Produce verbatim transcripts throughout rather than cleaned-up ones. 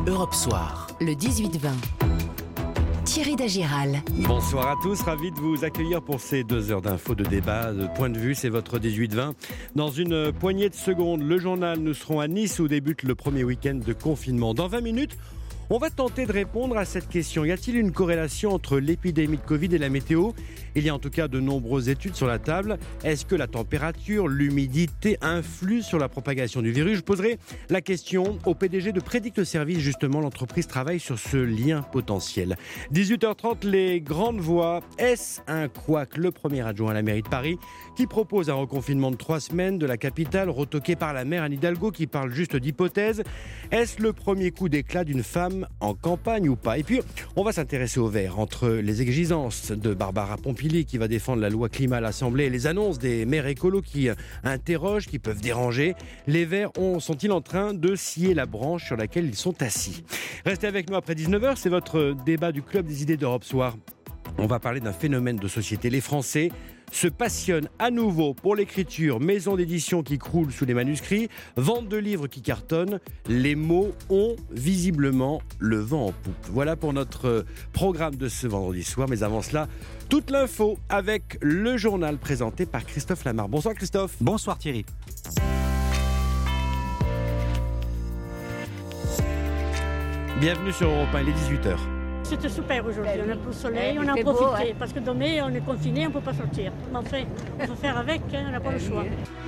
Europe Soir, le dix-huit vingt. Thierry Dagiral. Bonsoir à tous, ravi de vous accueillir pour ces deux heures d'infos, de débat, de point de vue. C'est votre dix-huit vingt. Dans une poignée de secondes, le journal, nous serons à Nice où débute le premier week-end de confinement. Dans vingt minutes, on va tenter de répondre à cette question. Y a-t-il une corrélation entre l'épidémie de Covid et la météo ? Il y a en tout cas de nombreuses études sur la table. Est-ce que la température, l'humidité influent sur la propagation du virus ? Je poserai la question au P D G de Prédict Service. Justement, l'entreprise travaille sur ce lien potentiel. dix-huit heures trente, les grandes voix. Est-ce un couac ? Le premier adjoint à la mairie de Paris qui propose un reconfinement de trois semaines de la capitale, retoqué par la maire Anne Hidalgo qui parle juste d'hypothèse. Est-ce le premier coup d'éclat d'une femme en campagne ou pas ? Et puis, on va s'intéresser au vert entre les exigences de Barbara Pompili qui va défendre la loi climat à l'Assemblée et les annonces des maires écolos qui interrogent, qui peuvent déranger. Les Verts ont, sont-ils en train de scier la branche sur laquelle ils sont assis ? Restez avec nous après dix-neuf heures, c'est votre débat du Club des idées d'Europe Soir. On va parler d'un phénomène de société. Les Français se passionnent à nouveau pour l'écriture, maison d'édition qui croule sous les manuscrits, vente de livres qui cartonnent. Les mots ont visiblement le vent en poupe. Voilà pour notre programme de ce vendredi soir. Mais avant cela, toute l'info avec le journal présenté par Christophe Lamar. Bonsoir Christophe. Bonsoir Thierry. Bienvenue sur Europe un, il est dix-huit heures. C'était super aujourd'hui, on a plus le soleil, on a profité, beau, ouais. Parce que demain on est confiné, on ne peut pas sortir. Mais enfin, il faut faire avec, hein, on n'a pas le choix.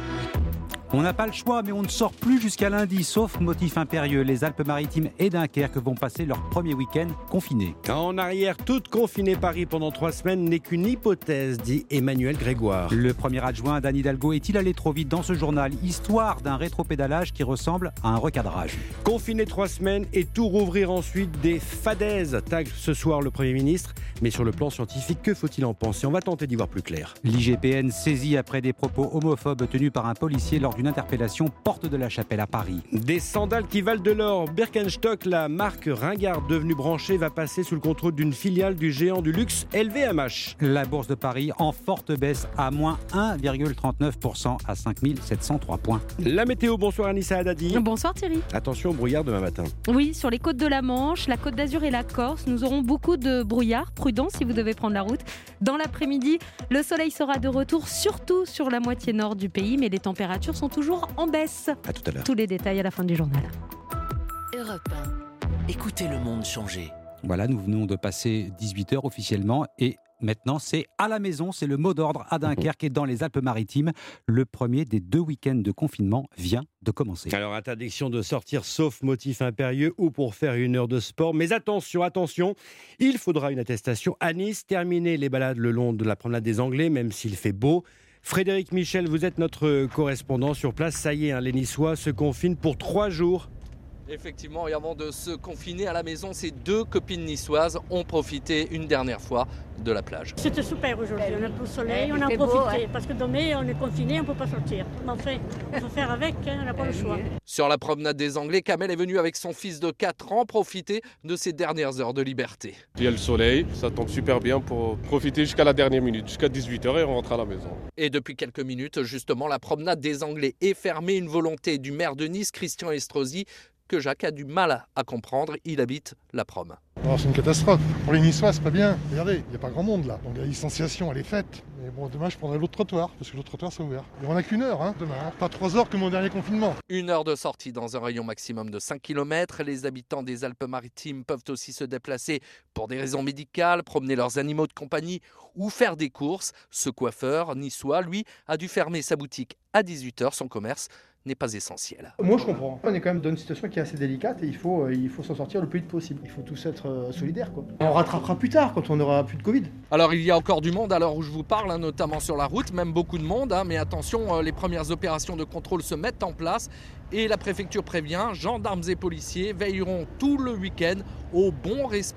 On n'a pas le choix, mais on ne sort plus jusqu'à lundi, sauf motif impérieux. Les Alpes-Maritimes et Dunkerque vont passer leur premier week-end confinés. En arrière, toute confinée Paris pendant trois semaines n'est qu'une hypothèse, dit Emmanuel Grégoire. Le premier adjoint d'Anne Hidalgo est-il allé trop vite dans ce journal ? Histoire d'un rétropédalage qui ressemble à un recadrage. Confiné trois semaines et tout rouvrir ensuite, des fadaises, tag ce soir le Premier ministre. Mais sur le plan scientifique, que faut-il en penser ? On va tenter d'y voir plus clair. L'I G P N saisi après des propos homophobes tenus par un policier lors d'une interpellation porte de la Chapelle à Paris. Des sandales qui valent de l'or. Birkenstock, la marque ringard devenue branchée, va passer sous le contrôle d'une filiale du géant du luxe L V M H. La bourse de Paris en forte baisse à moins un virgule trente-neuf pour cent à cinq mille sept cent trois points. La météo, bonsoir Anissa Haddadi. Bonsoir Thierry. Attention au brouillard demain matin. Oui, sur les côtes de la Manche, la Côte d'Azur et la Corse, nous aurons beaucoup de brouillard. Prudent si vous devez prendre la route. Dans l'après-midi, le soleil sera de retour, surtout sur la moitié nord du pays, mais les températures sont toujours en baisse. À tout à l'heure. Tous les détails à la fin du journal. Europe un. Écoutez le monde changer. Voilà, nous venons de passer dix-huit heures officiellement et maintenant c'est à la maison, c'est le mot d'ordre à Dunkerque et dans les Alpes-Maritimes. Le premier des deux week-ends de confinement vient de commencer. Alors interdiction de sortir sauf motif impérieux ou pour faire une heure de sport. Mais attention, attention, il faudra une attestation à Nice. Terminer les balades le long de la promenade des Anglais, même s'il fait beau. Frédéric Michel, vous êtes notre correspondant sur place. Ça y est, hein, les Niçois se confinent pour trois jours. Effectivement, et avant de se confiner à la maison, ces deux copines niçoises ont profité une dernière fois de la plage. C'était super aujourd'hui, on a plus le soleil, on a profité, beau, ouais. Parce que demain on est confiné, on ne peut pas sortir. Mais enfin, il faut faire avec, hein, on n'a pas le choix. Sur la promenade des Anglais, Kamel est venu avec son fils de quatre ans profiter de ses dernières heures de liberté. Il y a le soleil, ça tombe super bien pour profiter jusqu'à la dernière minute, jusqu'à dix-huit heures et on rentre à la maison. Et depuis quelques minutes, justement, la promenade des Anglais est fermée, une volonté du maire de Nice, Christian Estrosi, que Jacques a du mal à comprendre. Il habite la Prom. Alors, c'est une catastrophe. Pour les Niçois, c'est pas bien. Regardez, il n'y a pas grand monde là. Donc la distanciation, elle est faite. Mais bon, demain, je prendrai l'autre trottoir, parce que l'autre trottoir, c'est ouvert. Et on n'a qu'une heure, hein, demain. Hein. Pas trois heures que mon dernier confinement. Une heure de sortie dans un rayon maximum de cinq kilomètres. Les habitants des Alpes-Maritimes peuvent aussi se déplacer pour des raisons médicales, promener leurs animaux de compagnie ou faire des courses. Ce coiffeur niçois, lui, a dû fermer sa boutique à dix-huit heures. Son commerce n'est pas essentiel. Moi je comprends. On est quand même dans une situation qui est assez délicate et il faut, il faut s'en sortir le plus vite possible. Il faut tous être solidaires, quoi. On rattrapera plus tard quand on aura plus de Covid. Alors il y a encore du monde à l'heure où je vous parle, hein, notamment sur la route, même beaucoup de monde. Hein, mais attention, les premières opérations de contrôle se mettent en place et la préfecture prévient, gendarmes et policiers veilleront tout le week-end au bon respect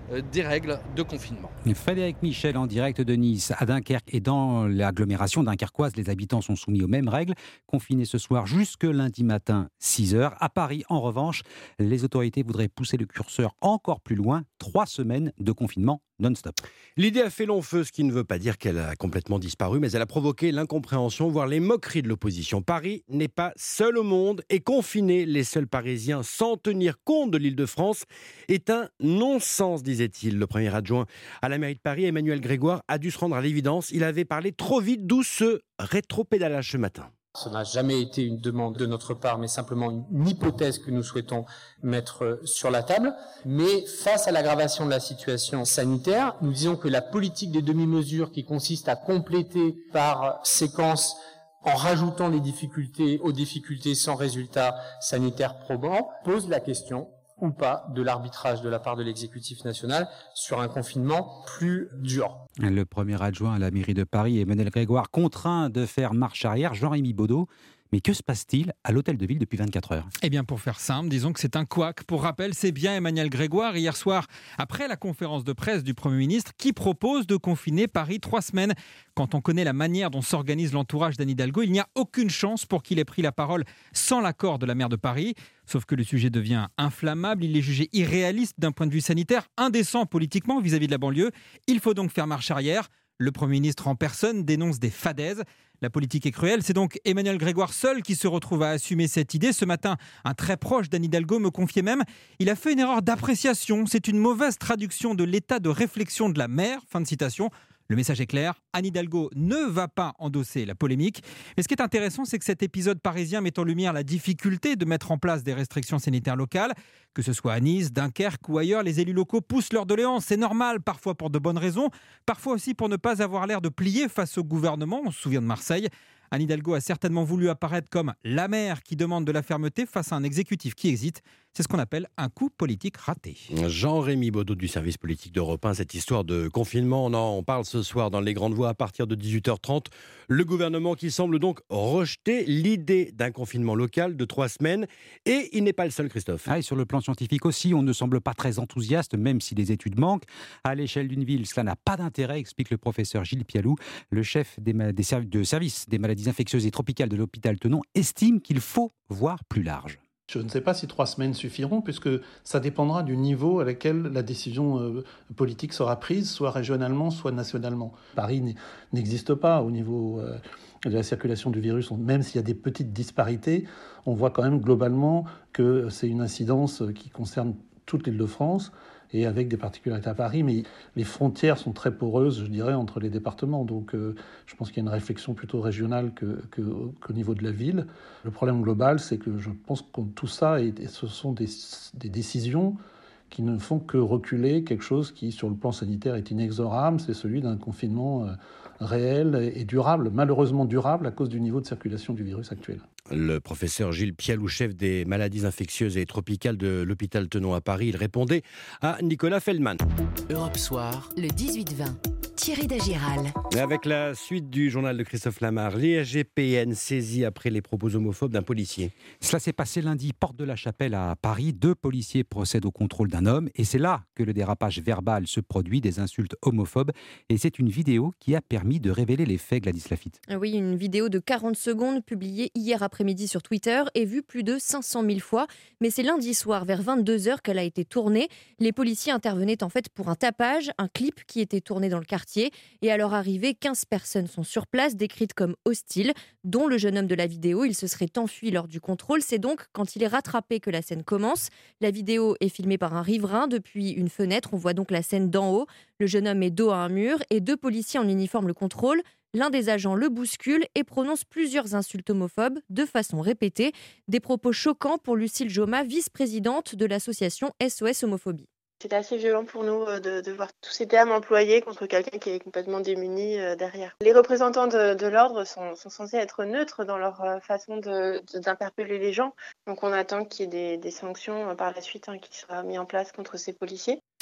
euh, des règles de confinement. Frédéric Michel en direct de Nice. À Dunkerque et dans l'agglomération dunkerquoise, les habitants sont soumis aux mêmes règles. Confinés ce soir jusque lundi matin, six heures. À Paris, en revanche, les autorités voudraient pousser le curseur encore plus loin. Trois semaines de confinement non-stop. L'idée a fait long feu, ce qui ne veut pas dire qu'elle a complètement disparu, mais elle a provoqué l'incompréhension, voire les moqueries de l'opposition. Paris n'est pas seul au monde et confiner les seuls Parisiens sans tenir compte de l'Île-de-France est un non-sens, disait-il. Le premier adjoint à la mairie de Paris, Emmanuel Grégoire, a dû se rendre à l'évidence. Il avait parlé trop vite, d'où ce rétropédalage ce matin. Ce n'a jamais été une demande de notre part, mais simplement une hypothèse que nous souhaitons mettre sur la table. Mais face à l'aggravation de la situation sanitaire, nous disons que la politique des demi-mesures qui consiste à compléter par séquence en rajoutant les difficultés aux difficultés sans résultat sanitaire probant pose la question ou pas de l'arbitrage de la part de l'exécutif national sur un confinement plus dur. Le premier adjoint à la mairie de Paris, Emmanuel Grégoire, contraint de faire marche arrière. Jean-Rémy Baudot. Mais que se passe-t-il à l'hôtel de ville depuis vingt-quatre heures ? Eh bien, pour faire simple, disons que c'est un couac. Pour rappel, c'est bien Emmanuel Grégoire, hier soir, après la conférence de presse du Premier ministre, qui propose de confiner Paris trois semaines. Quand on connaît la manière dont s'organise l'entourage d'Anne Hidalgo, il n'y a aucune chance pour qu'il ait pris la parole sans l'accord de la maire de Paris. Sauf que le sujet devient inflammable, il est jugé irréaliste d'un point de vue sanitaire, indécent politiquement vis-à-vis de la banlieue. Il faut donc faire marche arrière. Le Premier ministre en personne dénonce des fadaises. La politique est cruelle, c'est donc Emmanuel Grégoire seul qui se retrouve à assumer cette idée. Ce matin, un très proche d'Anne Hidalgo me confiait même « Il a fait une erreur d'appréciation, c'est une mauvaise traduction de l'état de réflexion de la maire ». Fin de citation. Le message est clair, Anne Hidalgo ne va pas endosser la polémique. Mais ce qui est intéressant, c'est que cet épisode parisien met en lumière la difficulté de mettre en place des restrictions sanitaires locales. Que ce soit à Nice, Dunkerque ou ailleurs, les élus locaux poussent leur doléance. C'est normal, parfois pour de bonnes raisons, parfois aussi pour ne pas avoir l'air de plier face au gouvernement. On se souvient de Marseille. Anne Hidalgo a certainement voulu apparaître comme la maire qui demande de la fermeté face à un exécutif qui hésite. C'est ce qu'on appelle un coup politique raté. Jean-Rémy Baudot du service politique d'Europe un. Cette histoire de confinement, on en parle ce soir dans les grandes voix à partir de dix-huit heures trente. Le gouvernement qui semble donc rejeter l'idée d'un confinement local de trois semaines. Et il n'est pas le seul, Christophe. Ah, et sur le plan scientifique aussi, on ne semble pas très enthousiaste, même si les études manquent. À l'échelle d'une ville, cela n'a pas d'intérêt, explique le professeur Gilles Pialou. Le chef des, des serv- de service des maladies infectieuses et tropicales de l'hôpital Tenon estime qu'il faut voir plus large. Je ne sais pas si trois semaines suffiront, puisque ça dépendra du niveau à laquelle la décision euh, politique sera prise, soit régionalement, soit nationalement. Paris n'existe pas au niveau euh, de la circulation du virus, même s'il y a des petites disparités, on voit quand même globalement que c'est une incidence qui concerne toute l'Île-de-France, et avec des particularités à Paris, mais les frontières sont très poreuses, je dirais, entre les départements. Donc euh, je pense qu'il y a une réflexion plutôt régionale que, que, qu'au niveau de la ville. Le problème global, c'est que je pense que tout ça, est, ce sont des, des décisions qui ne font que reculer quelque chose qui, sur le plan sanitaire, est inexorable, c'est celui d'un confinement euh, réel et durable, malheureusement durable à cause du niveau de circulation du virus actuel. Le professeur Gilles Pialou, chef des maladies infectieuses et tropicales de l'hôpital Tenon à Paris, il répondait à Nicolas Feldman. Europe Soir, le dix-huit vingt. Thierry Dagiral. Avec la suite du journal de Christophe Lamar, l'I G P N saisi après les propos homophobes d'un policier. Cela s'est passé lundi, porte de la Chapelle à Paris. Deux policiers procèdent au contrôle d'un homme et c'est là que le dérapage verbal se produit, des insultes homophobes. Et c'est une vidéo qui a permis de révéler les faits, Gladys Lafitte. Oui, une vidéo de quarante secondes publiée hier après-midi sur Twitter et vue plus de cinq cent mille fois. Mais c'est lundi soir, vers vingt-deux heures, qu'elle a été tournée. Les policiers intervenaient en fait pour un tapage, un clip qui était tourné dans le quartier. Et à leur arrivée, quinze personnes sont sur place, décrites comme hostiles, dont le jeune homme de la vidéo. Il se serait enfui lors du contrôle. C'est donc quand il est rattrapé que la scène commence. La vidéo est filmée par un riverain depuis une fenêtre. On voit donc la scène d'en haut. Le jeune homme est dos à un mur et deux policiers en uniforme le contrôlent. L'un des agents le bouscule et prononce plusieurs insultes homophobes de façon répétée. Des propos choquants pour Lucille Joma, vice-présidente de l'association S O S Homophobie. C'est assez violent pour nous de, de voir tous ces termes employés contre quelqu'un qui est complètement démuni euh, derrière. Les représentants de, de l'ordre sont, sont censés être neutres dans leur euh, façon de, de, d'interpeller les gens. Donc on attend qu'il y ait des, des sanctions euh, par la suite hein, qui soient mises en place contre ces policiers.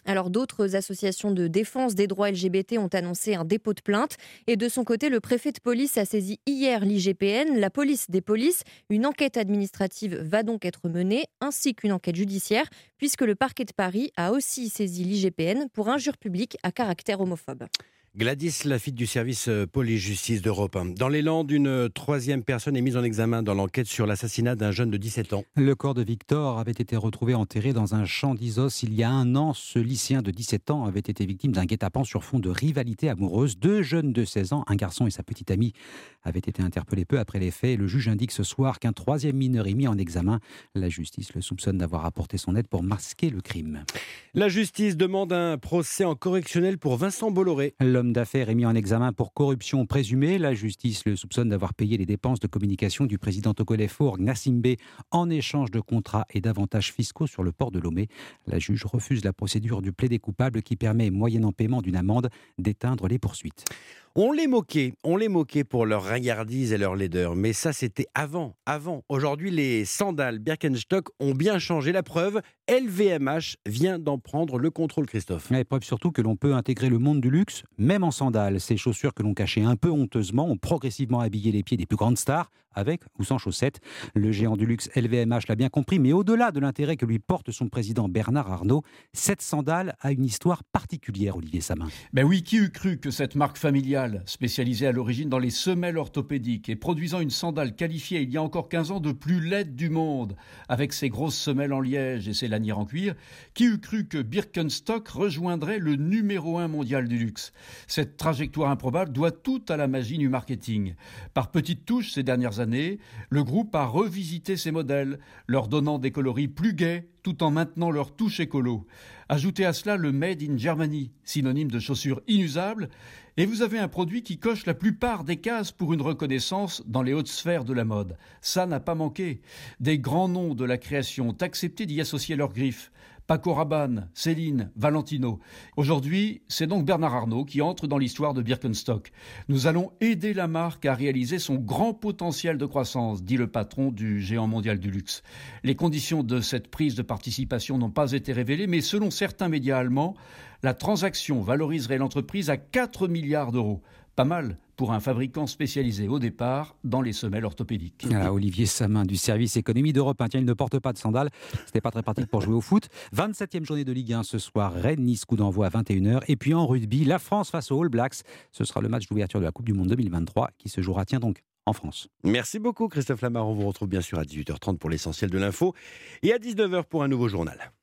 Alors d'autres associations de défense des droits L G B T ont annoncé un dépôt de plainte. Et de son côté, le préfet de police a saisi hier l'I G P N, la police des polices. Une enquête administrative va donc être menée, ainsi qu'une enquête judiciaire, puisque le parquet de Paris a aussi saisi l'I G P N pour injure publique à caractère homophobe. Gladys Lafitte du service police-justice d'Europe un. Dans les Landes, une troisième personne est mise en examen dans l'enquête sur l'assassinat d'un jeune de dix-sept ans. Le corps de Victor avait été retrouvé enterré dans un champ d'Isos il y a un an. Ce lycéen de dix-sept ans avait été victime d'un guet-apens sur fond de rivalité amoureuse. Deux jeunes de seize ans, un garçon et sa petite amie, avaient été interpellés peu après les faits. Le juge indique ce soir qu'un troisième mineur est mis en examen. La justice le soupçonne d'avoir apporté son aide pour masquer le crime. La justice demande un procès en correctionnel pour Vincent Bolloré. L'homme d'affaires est mis en examen pour corruption présumée. La justice le soupçonne d'avoir payé les dépenses de communication du président Togolais-Faure Gnassingbé en échange de contrats et d'avantages fiscaux sur le port de Lomé. La juge refuse la procédure du plaidé coupable qui permet, moyennant paiement d'une amende, d'éteindre les poursuites. On les moquait, on les moquait pour leur ringardise et leur laideur, mais ça c'était avant, avant. Aujourd'hui, les sandales Birkenstock ont bien changé. La preuve, L V M H vient d'en prendre le contrôle, Christophe. La preuve surtout que l'on peut intégrer le monde du luxe, même en sandales. Ces chaussures que l'on cachait un peu honteusement ont progressivement habillé les pieds des plus grandes stars, avec ou sans chaussettes. Le géant du luxe L V M H l'a bien compris, mais au-delà de l'intérêt que lui porte son président Bernard Arnault, cette sandale a une histoire particulière, Olivier Samin. Ben oui, qui eût cru que cette marque familiale, spécialisée à l'origine dans les semelles orthopédiques et produisant une sandale qualifiée il y a encore quinze ans de plus laide du monde, avec ses grosses semelles en liège et ses lanières en cuir, qui eût cru que Birkenstock rejoindrait le numéro un mondial du luxe. Cette trajectoire improbable doit tout à la magie du marketing. Par petites touches ces dernières années, le groupe a revisité ses modèles, leur donnant des coloris plus gais, tout en maintenant leur touche écolo. Ajoutez à cela le Made in Germany, synonyme de chaussures inusables, et vous avez un produit qui coche la plupart des cases pour une reconnaissance dans les hautes sphères de la mode. Ça n'a pas manqué. Des grands noms de la création ont accepté d'y associer leurs griffes. Paco Rabanne, Céline, Valentino. Aujourd'hui, c'est donc Bernard Arnault qui entre dans l'histoire de Birkenstock. Nous allons aider la marque à réaliser son grand potentiel de croissance, dit le patron du géant mondial du luxe. Les conditions de cette prise de participation n'ont pas été révélées, mais selon certains médias allemands, la transaction valoriserait l'entreprise à quatre milliards d'euros. Pas mal pour un fabricant spécialisé au départ dans les semelles orthopédiques. Voilà, Olivier Samin du service économie d'Europe un. Tiens, il ne porte pas de sandales. C'était pas très pratique pour jouer au foot. vingt-septième journée de Ligue un ce soir. Rennes-Nice, coup d'envoi à vingt et une heures. Et puis en rugby, la France face aux All Blacks. Ce sera le match d'ouverture de la Coupe du Monde deux mille vingt-trois qui se jouera, tiens donc, en France. Merci beaucoup Christophe Lamar. On vous retrouve bien sûr à dix-huit heures trente pour l'essentiel de l'info et à dix-neuf heures pour un nouveau journal.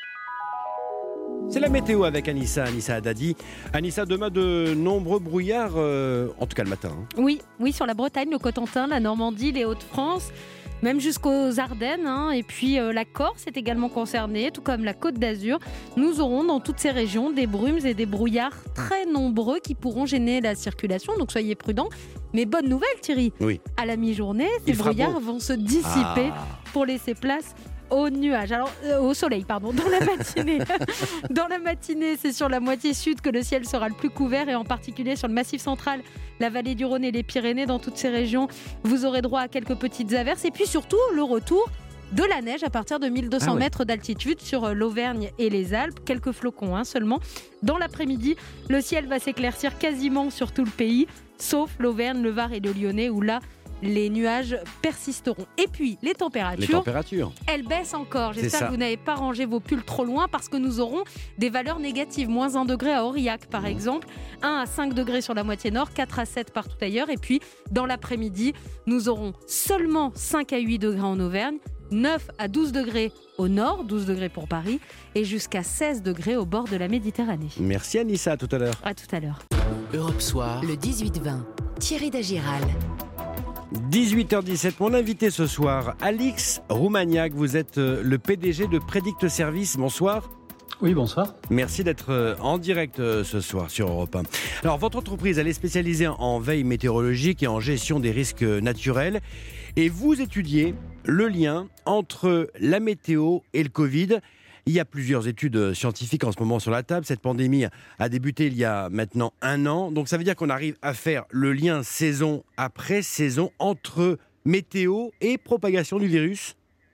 C'est la météo avec Anissa, Anissa Haddadi. Anissa, demain de nombreux brouillards, euh, en tout cas le matin. Hein. Oui, oui, sur la Bretagne, le Cotentin, la Normandie, les Hauts-de-France, même jusqu'aux Ardennes. Hein, et puis euh, la Corse est également concernée, tout comme la Côte d'Azur. Nous aurons dans toutes ces régions des brumes et des brouillards très nombreux qui pourront gêner la circulation, donc soyez prudents. Mais bonne nouvelle Thierry, oui. À la mi-journée, ces brouillards beau. vont se dissiper ah. pour laisser place au nuage, alors euh, au soleil, pardon, dans la matinée. Dans la matinée, c'est sur la moitié sud que le ciel sera le plus couvert et en particulier sur le Massif central, la vallée du Rhône et les Pyrénées. Dans toutes ces régions, vous aurez droit à quelques petites averses et puis surtout le retour de la neige à partir de mille deux cents ah ouais. mètres d'altitude sur l'Auvergne et les Alpes. Quelques flocons hein, seulement. Dans l'après-midi, le ciel va s'éclaircir quasiment sur tout le pays, sauf l'Auvergne, le Var et le Lyonnais où là, les nuages persisteront. Et puis, les températures, les températures. elles baissent encore. J'espère que vous n'avez pas rangé vos pulls trop loin parce que nous aurons des valeurs négatives. Moins un degré à Aurillac, par mmh. exemple. un à cinq degrés sur la moitié nord, quatre à sept partout ailleurs. Et puis, dans l'après-midi, nous aurons seulement cinq à huit degrés en Auvergne, neuf à douze degrés au nord, douze degrés pour Paris, et jusqu'à seize degrés au bord de la Méditerranée. Merci Anissa, à tout à l'heure. À tout à l'heure. Europe Soir, le dix-huit vingt. Thierry Dagiral. dix-huit heures dix-sept, mon invité ce soir, Alix Roumaniac. Vous êtes le P D G de Predict Service. Bonsoir. Oui, bonsoir. Merci d'être en direct ce soir sur Europe un. Alors, votre entreprise, elle est spécialisée en veille météorologique et en gestion des risques naturels. Et vous étudiez le lien entre la météo et le Covid. Il y a plusieurs études scientifiques en ce moment sur la table. Cette pandémie a débuté il y a maintenant un an. Donc ça veut dire qu'on arrive à faire le lien saison après saison entre météo et propagation du virus ?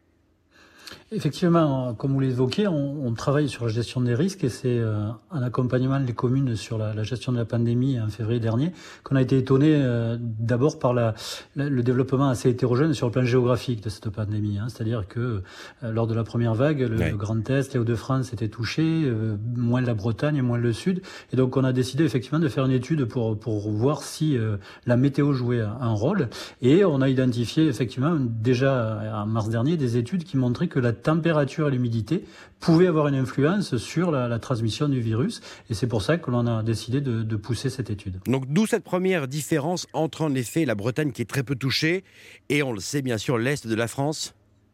Effectivement, comme vous l'évoquez, on, on travaille sur la gestion des risques et c'est euh, un accompagnement des communes sur la, la gestion de la pandémie en février dernier qu'on a été étonné euh, d'abord par la, la, le développement assez hétérogène sur le plan géographique de cette pandémie. Hein. C'est-à-dire que euh, lors de la première vague, le, ouais. le Grand Est, les Hauts-de-France étaient touchés, euh, moins la Bretagne, moins le Sud. Et donc on a décidé effectivement de faire une étude pour, pour voir si euh, la météo jouait un rôle. Et on a identifié effectivement déjà en mars dernier des études qui montraient que la température et l'humidité pouvaient avoir une influence sur la, la transmission du virus. Et c'est pour ça que l'on a décidé de, de pousser cette étude. Donc d'où cette première différence entre en effet la Bretagne qui est très peu touchée et on le sait bien sûr l'Est de la France.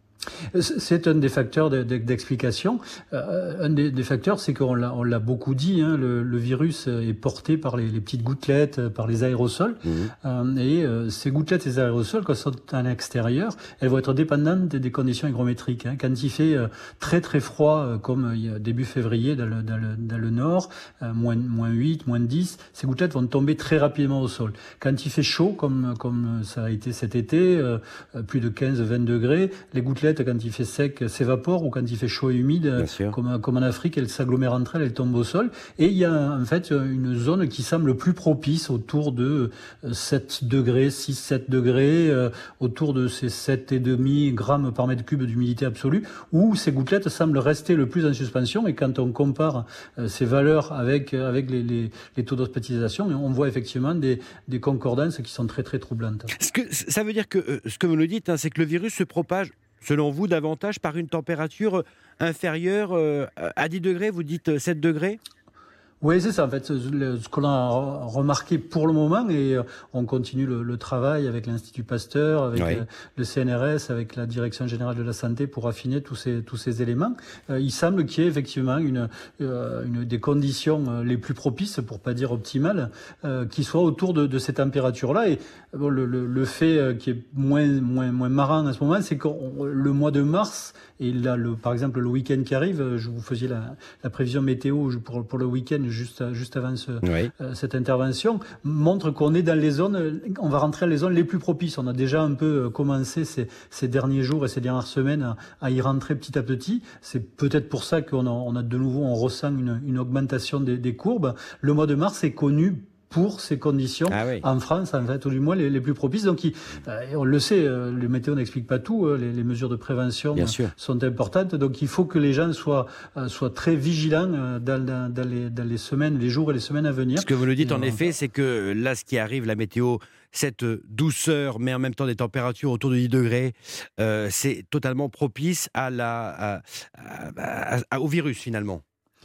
C'est un des facteurs d'explication. Euh, un des, des facteurs, c'est qu'on l'a, on l'a beaucoup dit, hein, le, le virus est porté par les, les petites gouttelettes, par les aérosols. Mmh. Euh, et euh, ces gouttelettes et ces aérosols, quand elles sont à l'extérieur, elles vont être dépendantes des conditions hygrométriques. Hein. Quand il fait euh, très très froid, euh, comme il y a début février dans le, dans le, dans le nord, euh, moins, moins huit, moins dix, ces gouttelettes vont tomber très rapidement au sol. Quand il fait chaud, comme, comme ça a été cet été, euh, plus de quinze à vingt degrés, les gouttelettes, quand il fait sec, s'évaporent, ou quand il fait chaud et humide, comme, comme en Afrique, elles s'agglomèrent entre elles, elles tombent au sol. Et il y a en fait une zone qui semble plus propice, autour de sept degrés, six sept degrés, euh, autour de ces sept virgule cinq grammes par mètre cube d'humidité absolue, où ces gouttelettes semblent rester le plus en suspension. Et quand on compare euh, ces valeurs avec, avec les, les, les taux d'hospitalisation, on voit effectivement des, des concordances qui sont très très troublantes. Ce que, ça veut dire que euh, ce que vous nous dites, hein, c'est que le virus se propage, selon vous, davantage par une température inférieure euh, à dix degrés, vous dites sept degrés ? Oui, c'est ça. En fait, ce qu'on a remarqué pour le moment, et on continue le, le travail avec l'Institut Pasteur, avec oui. le, le C N R S, avec la Direction Générale de la Santé pour affiner tous ces, tous ces éléments. Euh, il semble qu'il y ait effectivement une, euh, une des conditions les plus propices, pour pas dire optimales, euh, qui soient autour de, de ces températures-là. Et bon, le, le, le fait qui est moins, moins, moins marrant à ce moment, c'est que le mois de mars, et là, le, par exemple, le week-end qui arrive, je vous faisais la, la prévision météo pour, pour le week-end juste, juste avant ce, oui. euh, cette intervention, montre qu'on est dans les zones, on va rentrer dans les zones les plus propices. On a déjà un peu commencé ces, ces derniers jours et ces dernières semaines à, à y rentrer petit à petit. C'est peut-être pour ça qu'on a, on a de nouveau, on ressent une, une augmentation des, des courbes. Le mois de mars est connu pour ces conditions ah oui. en France, en fait, ou du moins les, les plus propices. Donc, il, euh, on le sait, euh, les météos n'expliquent pas tout. Euh, les, les mesures de prévention euh, sont importantes. Donc, il faut que les gens soient, euh, soient très vigilants euh, dans, dans, dans, les, dans les semaines, les jours et les semaines à venir. Ce que vous nous dites, et, en euh, effet, c'est que là, ce qui arrive, la météo, cette douceur, mais en même temps des températures autour de dix degrés, euh, c'est totalement propice à la, à, à, à, à, au virus, finalement.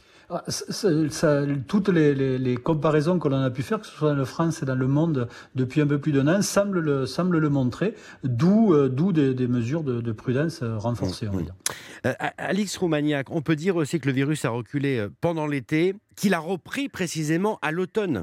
Ça, ça, toutes les, les, les comparaisons que l'on a pu faire, que ce soit dans la France et dans le monde depuis un peu plus d'un an, semblent le, semblent le montrer, d'où, euh, d'où des, des mesures de, de prudence renforcées. Mmh, on va dire. Euh, Alix Roumaniac, on peut dire aussi que le virus a reculé pendant l'été, qu'il a repris précisément à l'automne.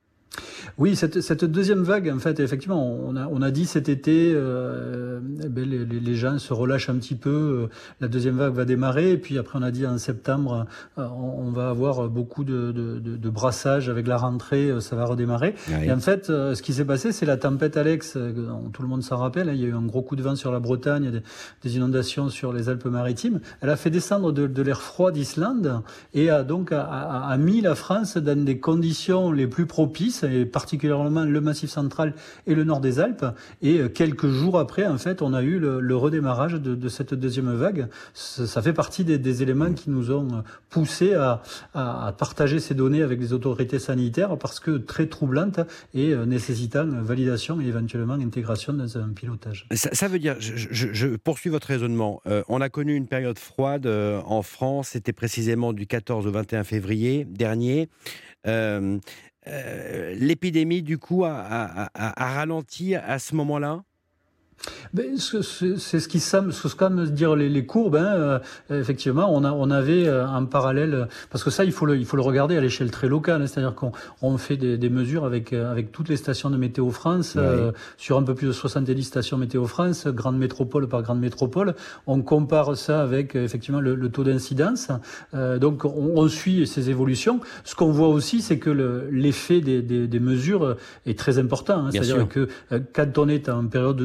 Oui, cette, cette deuxième vague, en fait, effectivement, on a, on a dit cet été, euh, eh bien, les, les gens se relâchent un petit peu, euh, la deuxième vague va démarrer, et puis après on a dit en septembre, euh, on, on va avoir beaucoup de, de, de, de brassage avec la rentrée, euh, ça va redémarrer. Oui. Et en fait, euh, ce qui s'est passé, c'est la tempête Alex, euh, tout le monde s'en rappelle, hein, il y a eu un gros coup de vent sur la Bretagne, des, des inondations sur les Alpes-Maritimes. Elle a fait descendre de, de l'air froid d'Islande et a donc a, a, a mis la France dans des conditions les plus propices, et particulièrement le Massif central et le nord des Alpes. Et quelques jours après, en fait, on a eu le, le redémarrage de, de cette deuxième vague. Ça, ça fait partie des, des éléments qui nous ont poussé à, à, à partager ces données avec les autorités sanitaires, parce que très troublantes et nécessitant validation et éventuellement intégration dans un pilotage. Ça, ça veut dire, je, je, je poursuis votre raisonnement, euh, on a connu une période froide euh, en France, c'était précisément du quatorze au vingt et un février dernier. Euh, Euh, l'épidémie, du coup, a, a, a, a ralenti à ce moment-là ? Ben, c'est, c'est ce qui semble, ce qu'aiment dire les, les courbes. Hein. Euh, effectivement, on, a, on avait euh, en parallèle, parce que ça, il faut le, il faut le regarder à l'échelle très locale. Hein, c'est-à-dire qu'on on fait des, des mesures avec, euh, avec toutes les stations de Météo France, oui. euh, sur un peu plus de soixante-dix stations Météo France, grande métropole par grande métropole. On compare ça avec euh, effectivement le, le taux d'incidence. Euh, donc, on, on suit ces évolutions. Ce qu'on voit aussi, c'est que le, l'effet des, des, des mesures est très important. Hein, c'est-à-dire sûr. que euh, quand on est en période de couvre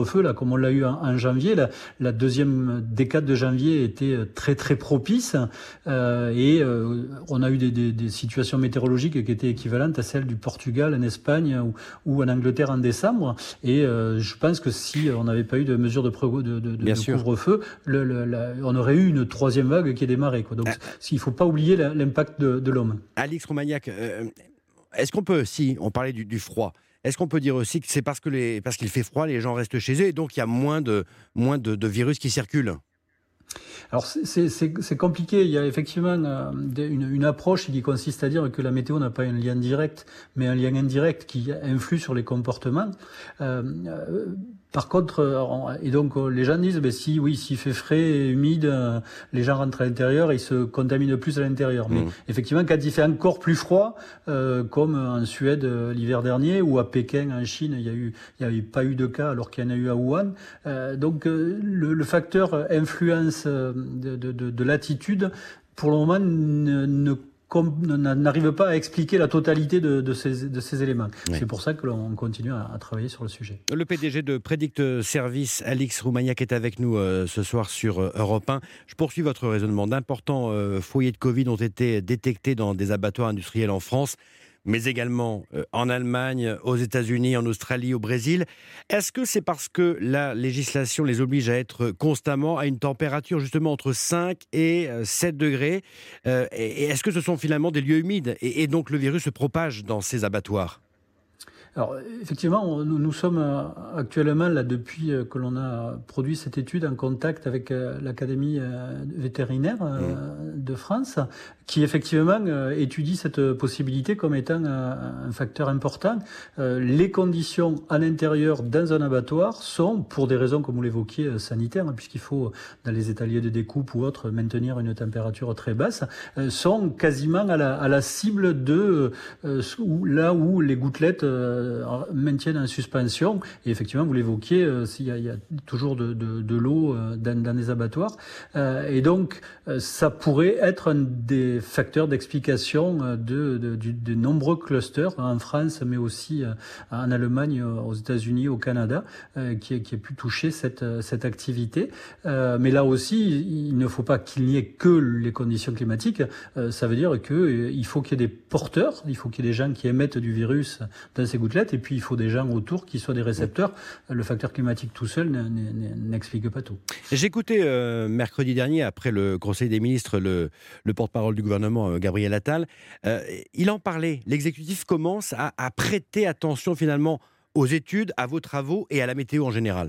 couvre-feu, là, comme on l'a eu en, en janvier. La, la deuxième décade de janvier était très très propice euh, et euh, on a eu des, des, des situations météorologiques qui étaient équivalentes à celles du Portugal, en Espagne ou, ou en Angleterre en décembre. Et euh, je pense que si on n'avait pas eu de mesures de, de, de, de, de couvre-feu, le, le, la, on aurait eu une troisième vague qui est démarrée, quoi. Donc, ah. il ne faut pas oublier l'impact de, de l'homme. Alix Roumaniac, euh, est-ce qu'on peut, si on parlait du, du froid, est-ce qu'on peut dire aussi que c'est parce, que les, parce qu'il fait froid, les gens restent chez eux et donc il y a moins de, moins de, de virus qui circulent ? Alors c'est, c'est, c'est compliqué, il y a effectivement euh, une, une approche qui consiste à dire que la météo n'a pas un lien direct, mais un lien indirect qui influe sur les comportements. Euh, euh, Par contre, euh, et donc euh, les gens disent, ben si, oui, s'il fait frais et humide, euh, les gens rentrent à l'intérieur, ils se contaminent plus à l'intérieur. Mais mmh. effectivement, quand il fait encore plus froid, euh, comme en Suède euh, l'hiver dernier ou à Pékin en Chine, il y a eu, il y a eu pas eu de cas alors qu'il y en a eu à Wuhan. Euh, donc euh, le, le facteur influence de, de, de, de l'attitude, pour le moment, ne, ne n'arrive pas à expliquer la totalité de, de, ces, de ces éléments. Oui. C'est pour ça que l'on continue à, à travailler sur le sujet. Le P D G de Predict Service, Alix Roumaniac, est avec nous euh, ce soir sur euh, Europe un. Je poursuis votre raisonnement. D'importants euh, foyers de Covid ont été détectés dans des abattoirs industriels en France, mais également euh, en Allemagne, aux États-Unis, en Australie, au Brésil. Est-ce que c'est parce que la législation les oblige à être constamment à une température justement entre cinq et sept degrés euh, Et est-ce que ce sont finalement des lieux humides et, et donc le virus se propage dans ces abattoirs ? Alors, effectivement, nous, nous sommes actuellement, là, depuis que l'on a produit cette étude, en contact avec l'Académie vétérinaire de France, qui effectivement étudie cette possibilité comme étant un facteur important. Les conditions à l'intérieur dans un abattoir sont, pour des raisons, comme vous l'évoquiez, sanitaires, puisqu'il faut, dans les étaliers de découpe ou autres, maintenir une température très basse, sont quasiment à la, à la cible de là où les gouttelettes maintiennent en suspension. Et effectivement, vous l'évoquiez, euh, il, y a, il y a toujours de, de, de l'eau euh, dans, dans les abattoirs. Euh, et donc, euh, ça pourrait être un des facteurs d'explication de, de, de, de nombreux clusters en France, mais aussi euh, en Allemagne, aux États-Unis, au Canada, euh, qui, qui a pu toucher cette, cette activité. Euh, mais là aussi, il ne faut pas qu'il n'y ait que les conditions climatiques. Euh, ça veut dire qu'il euh, faut qu'il y ait des porteurs, il faut qu'il y ait des gens qui émettent du virus dans ces gouttelettes, et puis il faut des gens autour qui soient des récepteurs. Le facteur climatique tout seul n'explique pas tout. J'écoutais euh, mercredi dernier, après le Conseil des ministres, le, le porte-parole du gouvernement, euh, Gabriel Attal. Euh, il en parlait. L'exécutif commence à, à prêter attention finalement aux études, à vos travaux et à la météo en général.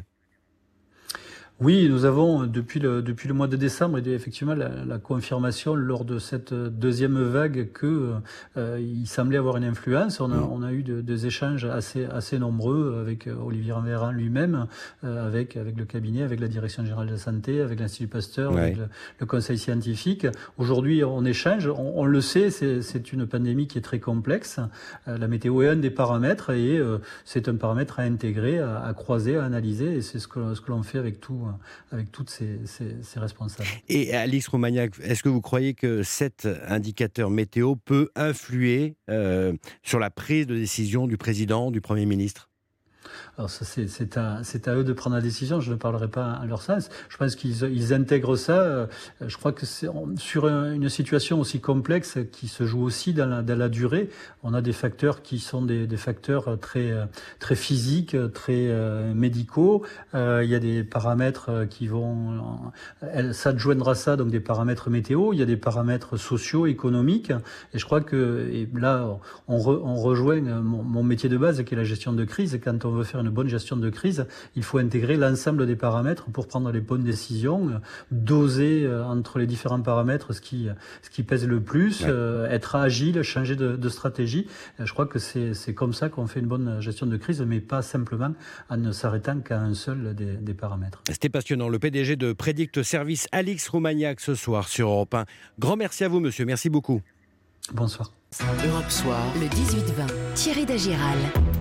Oui, nous avons, depuis le, depuis le mois de décembre, effectivement la, la confirmation lors de cette deuxième vague que euh, il semblait avoir une influence. On a, on a eu de, des échanges assez, assez nombreux avec Olivier Véran lui-même, euh, avec, avec le cabinet, avec la Direction générale de la santé, avec l'Institut Pasteur, ouais. avec le, le conseil scientifique. Aujourd'hui, on échange. On, on le sait, c'est, c'est une pandémie qui est très complexe. Euh, la météo est un des paramètres et euh, c'est un paramètre à intégrer, à, à croiser, à analyser. Et c'est ce que, ce que l'on fait avec tout. avec toutes ces, ces, ces responsables. Et Alix Roumaniac, est-ce que vous croyez que cet indicateur météo peut influer euh, sur la prise de décision du président, du Premier ministre ? Alors ça, c'est, c'est, à, c'est à eux de prendre la décision, je ne parlerai pas en leur sens. Je pense qu'ils ils intègrent ça. Je crois que c'est sur une situation aussi complexe qui se joue aussi dans la, dans la durée, on a des facteurs qui sont des, des facteurs très, très physiques, très euh, médicaux. Euh, il y a des paramètres qui vont euh, s'adjoindre à ça, donc des paramètres météo. Il y a des paramètres sociaux, économiques. Et je crois que et là, on, re, on rejoint mon, mon métier de base, qui est la gestion de crise. Quand on veut faire une bonne gestion de crise, il faut intégrer l'ensemble des paramètres pour prendre les bonnes décisions, doser entre les différents paramètres ce qui, ce qui pèse le plus, ouais. euh, être agile, changer de, de stratégie. Je crois que c'est, c'est comme ça qu'on fait une bonne gestion de crise, mais pas simplement en ne s'arrêtant qu'à un seul des, des paramètres. C'était passionnant. Le P D G de Predict Service, Alix Roumaniac, ce soir sur Europe un. Grand merci à vous, monsieur. Merci beaucoup. Bonsoir. Europe Soir, le dix-huit vingt. Thierry Dagiral.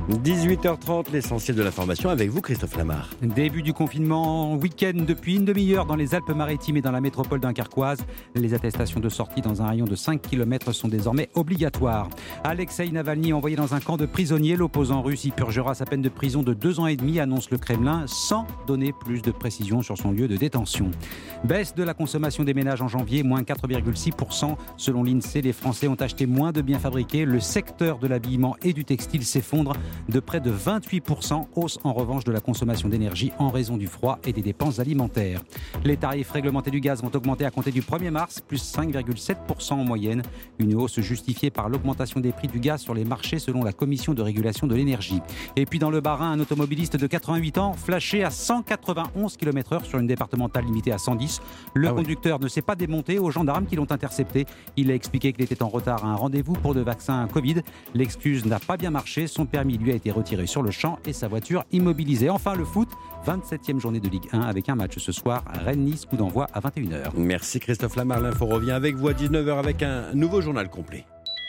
dix-huit heures trente, l'essentiel de l'information avec vous, Christophe Lamar. Début du confinement, week-end depuis une demi-heure dans les Alpes-Maritimes et dans la métropole dunkerquoise. Les attestations de sortie dans un rayon de cinq kilomètres sont désormais obligatoires. Alexeï Navalny envoyé dans un camp de prisonniers. L'opposant russe y purgera sa peine de prison de deux ans et demi, annonce le Kremlin, sans donner plus de précisions sur son lieu de détention. Baisse de la consommation des ménages en janvier, moins quatre virgule six pour cent. Selon l'INSEE, les Français ont acheté moins de biens fabriqués. Le secteur de l'habillement et du textile s'effondre de près de vingt-huit pour cent, hausse en revanche de la consommation d'énergie en raison du froid et des dépenses alimentaires. Les tarifs réglementés du gaz vont augmenter à compter du premier mars, plus cinq virgule sept pour cent en moyenne. Une hausse justifiée par l'augmentation des prix du gaz sur les marchés selon la Commission de régulation de l'énergie. Et puis dans le Bas-Rhin, un automobiliste de quatre-vingt-huit ans flashé à cent quatre-vingt-onze kilomètres heure sur une départementale limitée à cent dix. Le ah conducteur oui. ne s'est pas démonté aux gendarmes qui l'ont intercepté. Il a expliqué qu'il était en retard à un rendez-vous pour le vaccin Covid. L'excuse n'a pas bien marché. Son permis lui a été retiré sur le champ et sa voiture immobilisée. Enfin le foot, vingt-septième journée de Ligue un avec un match ce soir, Rennes-Nice, coup d'envoi à vingt et une heures. Merci Christophe Lamar, l'info revient avec vous à dix-neuf heures avec un nouveau journal complet.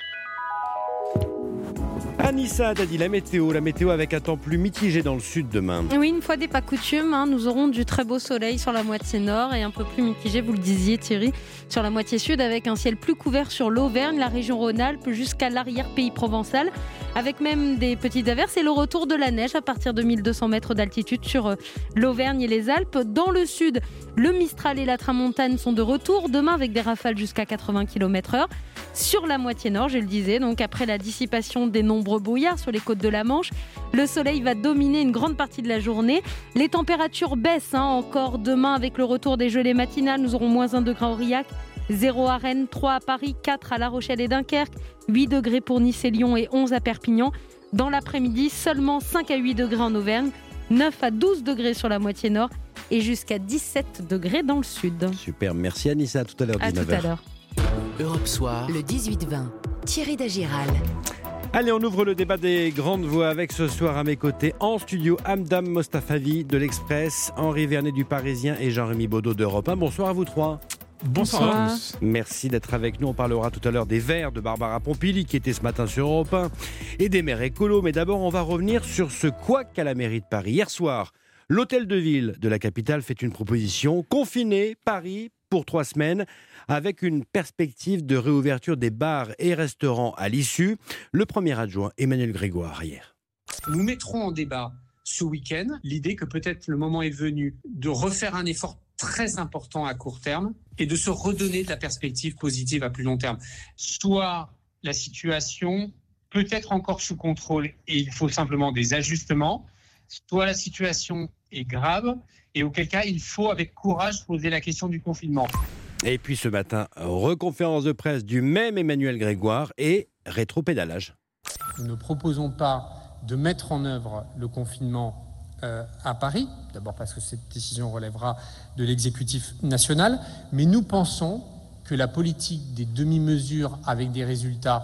Anissa Dadi, la météo, la météo avec un temps plus mitigé dans le sud demain. Oui, une fois n'est pas coutume, hein, nous aurons du très beau soleil sur la moitié nord et un peu plus mitigé, vous le disiez Thierry, sur la moitié sud avec un ciel plus couvert sur l'Auvergne, la région Rhône-Alpes jusqu'à l'arrière-pays provençal, avec même des petites averses et le retour de la neige à partir de mille deux cents mètres d'altitude sur l'Auvergne et les Alpes. Dans le sud, le Mistral et la Tramontane sont de retour demain avec des rafales jusqu'à quatre-vingts kilomètres heure. Sur la moitié nord, je le disais, donc après la dissipation des nombreux brouillards sur les côtes de la Manche, le soleil va dominer une grande partie de la journée. Les températures baissent hein, encore demain avec le retour des gelées matinales. Nous aurons moins un degré à Aurillac, zéro à Rennes, trois à Paris, quatre à La Rochelle et Dunkerque, huit degrés pour Nice et Lyon et onze à Perpignan. Dans l'après-midi, seulement cinq à huit degrés en Auvergne, neuf à douze degrés sur la moitié nord et jusqu'à dix-sept degrés dans le sud. Super, merci Anissa, à tout à l'heure, dix-neuf heures. À tout à l'heure. Europe Soir, le dix-huit vingt, Thierry Dagiral. Allez, on ouvre le débat des grandes voix avec ce soir à mes côtés en studio Hamdam Mostafavi de l'Express, Henri Vernet du Parisien et Jean-Rémy Baudot d'Europe un. Bonsoir à vous trois. Bonsoir, Bonsoir à tous. Merci d'être avec nous. On parlera tout à l'heure des Verts de Barbara Pompili qui était ce matin sur Europe un et des maires écolos. Mais d'abord, on va revenir sur ce couac à la mairie de Paris. Hier soir, l'hôtel de ville de la capitale fait une proposition. Confiner Paris pour trois semaines avec une perspective de réouverture des bars et restaurants à l'issue. Le premier adjoint, Emmanuel Grégoire, hier. Nous mettrons en débat ce week-end l'idée que peut-être le moment est venu de refaire un effort très important à court terme et de se redonner de la perspective positive à plus long terme. Soit la situation peut être encore sous contrôle et il faut simplement des ajustements, soit la situation est grave et auquel cas il faut avec courage poser la question du confinement. Et puis ce matin, reconférence de presse du même Emmanuel Grégoire et rétropédalage. Nous ne proposons pas de mettre en œuvre le confinement euh, à Paris, d'abord parce que cette décision relèvera de l'exécutif national, mais nous pensons que la politique des demi-mesures avec des résultats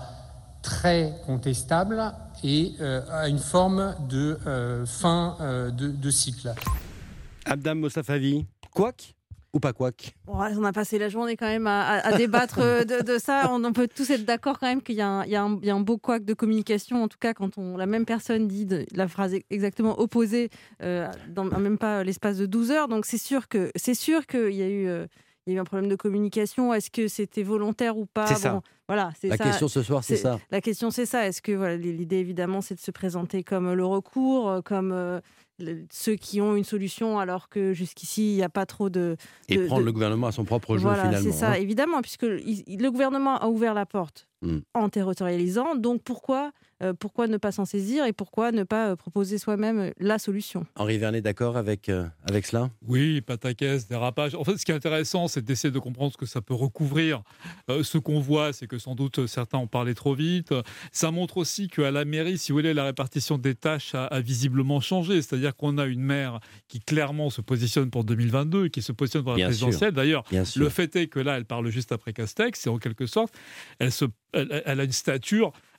très contestables est euh, à une forme de euh, fin euh, de, de cycle. Hamdam Mostafavi, couac ou pas couac? On a passé la journée quand même à, à, à débattre de, de ça. On, on peut tous être d'accord quand même qu'il y a, un, il y a un, il y a un beau couac de communication. En tout cas, quand on, la même personne dit de, la phrase exactement opposée euh, dans même pas l'espace de douze heures. Donc c'est sûr que c'est sûr qu'il y a eu euh, il y a eu un problème de communication. Est-ce que c'était volontaire ou pas? C'est ça. Bon, voilà, c'est la ça. question ce soir, c'est, c'est ça. La question, c'est ça. Est-ce que voilà, l'idée évidemment, c'est de se présenter comme le recours, comme euh, ceux qui ont une solution, alors que jusqu'ici, il n'y a pas trop de... de Et prendre de... le gouvernement à son propre jeu, voilà, finalement. C'est ça, hein. évidemment, puisque le gouvernement a ouvert la porte mm. en territorialisant. Donc, pourquoi, euh, pourquoi ne pas s'en saisir et pourquoi ne pas euh, proposer soi-même la solution? Henri Vernet, d'accord avec, euh, avec cela? Oui, pataquès, dérapage. En fait, ce qui est intéressant, c'est d'essayer de comprendre ce que ça peut recouvrir. Euh, ce qu'on voit, c'est que sans doute certains ont parlé trop vite. Ça montre aussi qu'à la mairie, si vous voulez, la répartition des tâches a, a visiblement changé. C'est-à-dire qu'on a une maire qui clairement se positionne pour deux mille vingt-deux, qui se positionne pour la Bien présidentielle. sûr. D'ailleurs, Bien sûr. le fait est que là, elle parle juste après Castex, et en quelque sorte, elle, se, elle, elle a une stature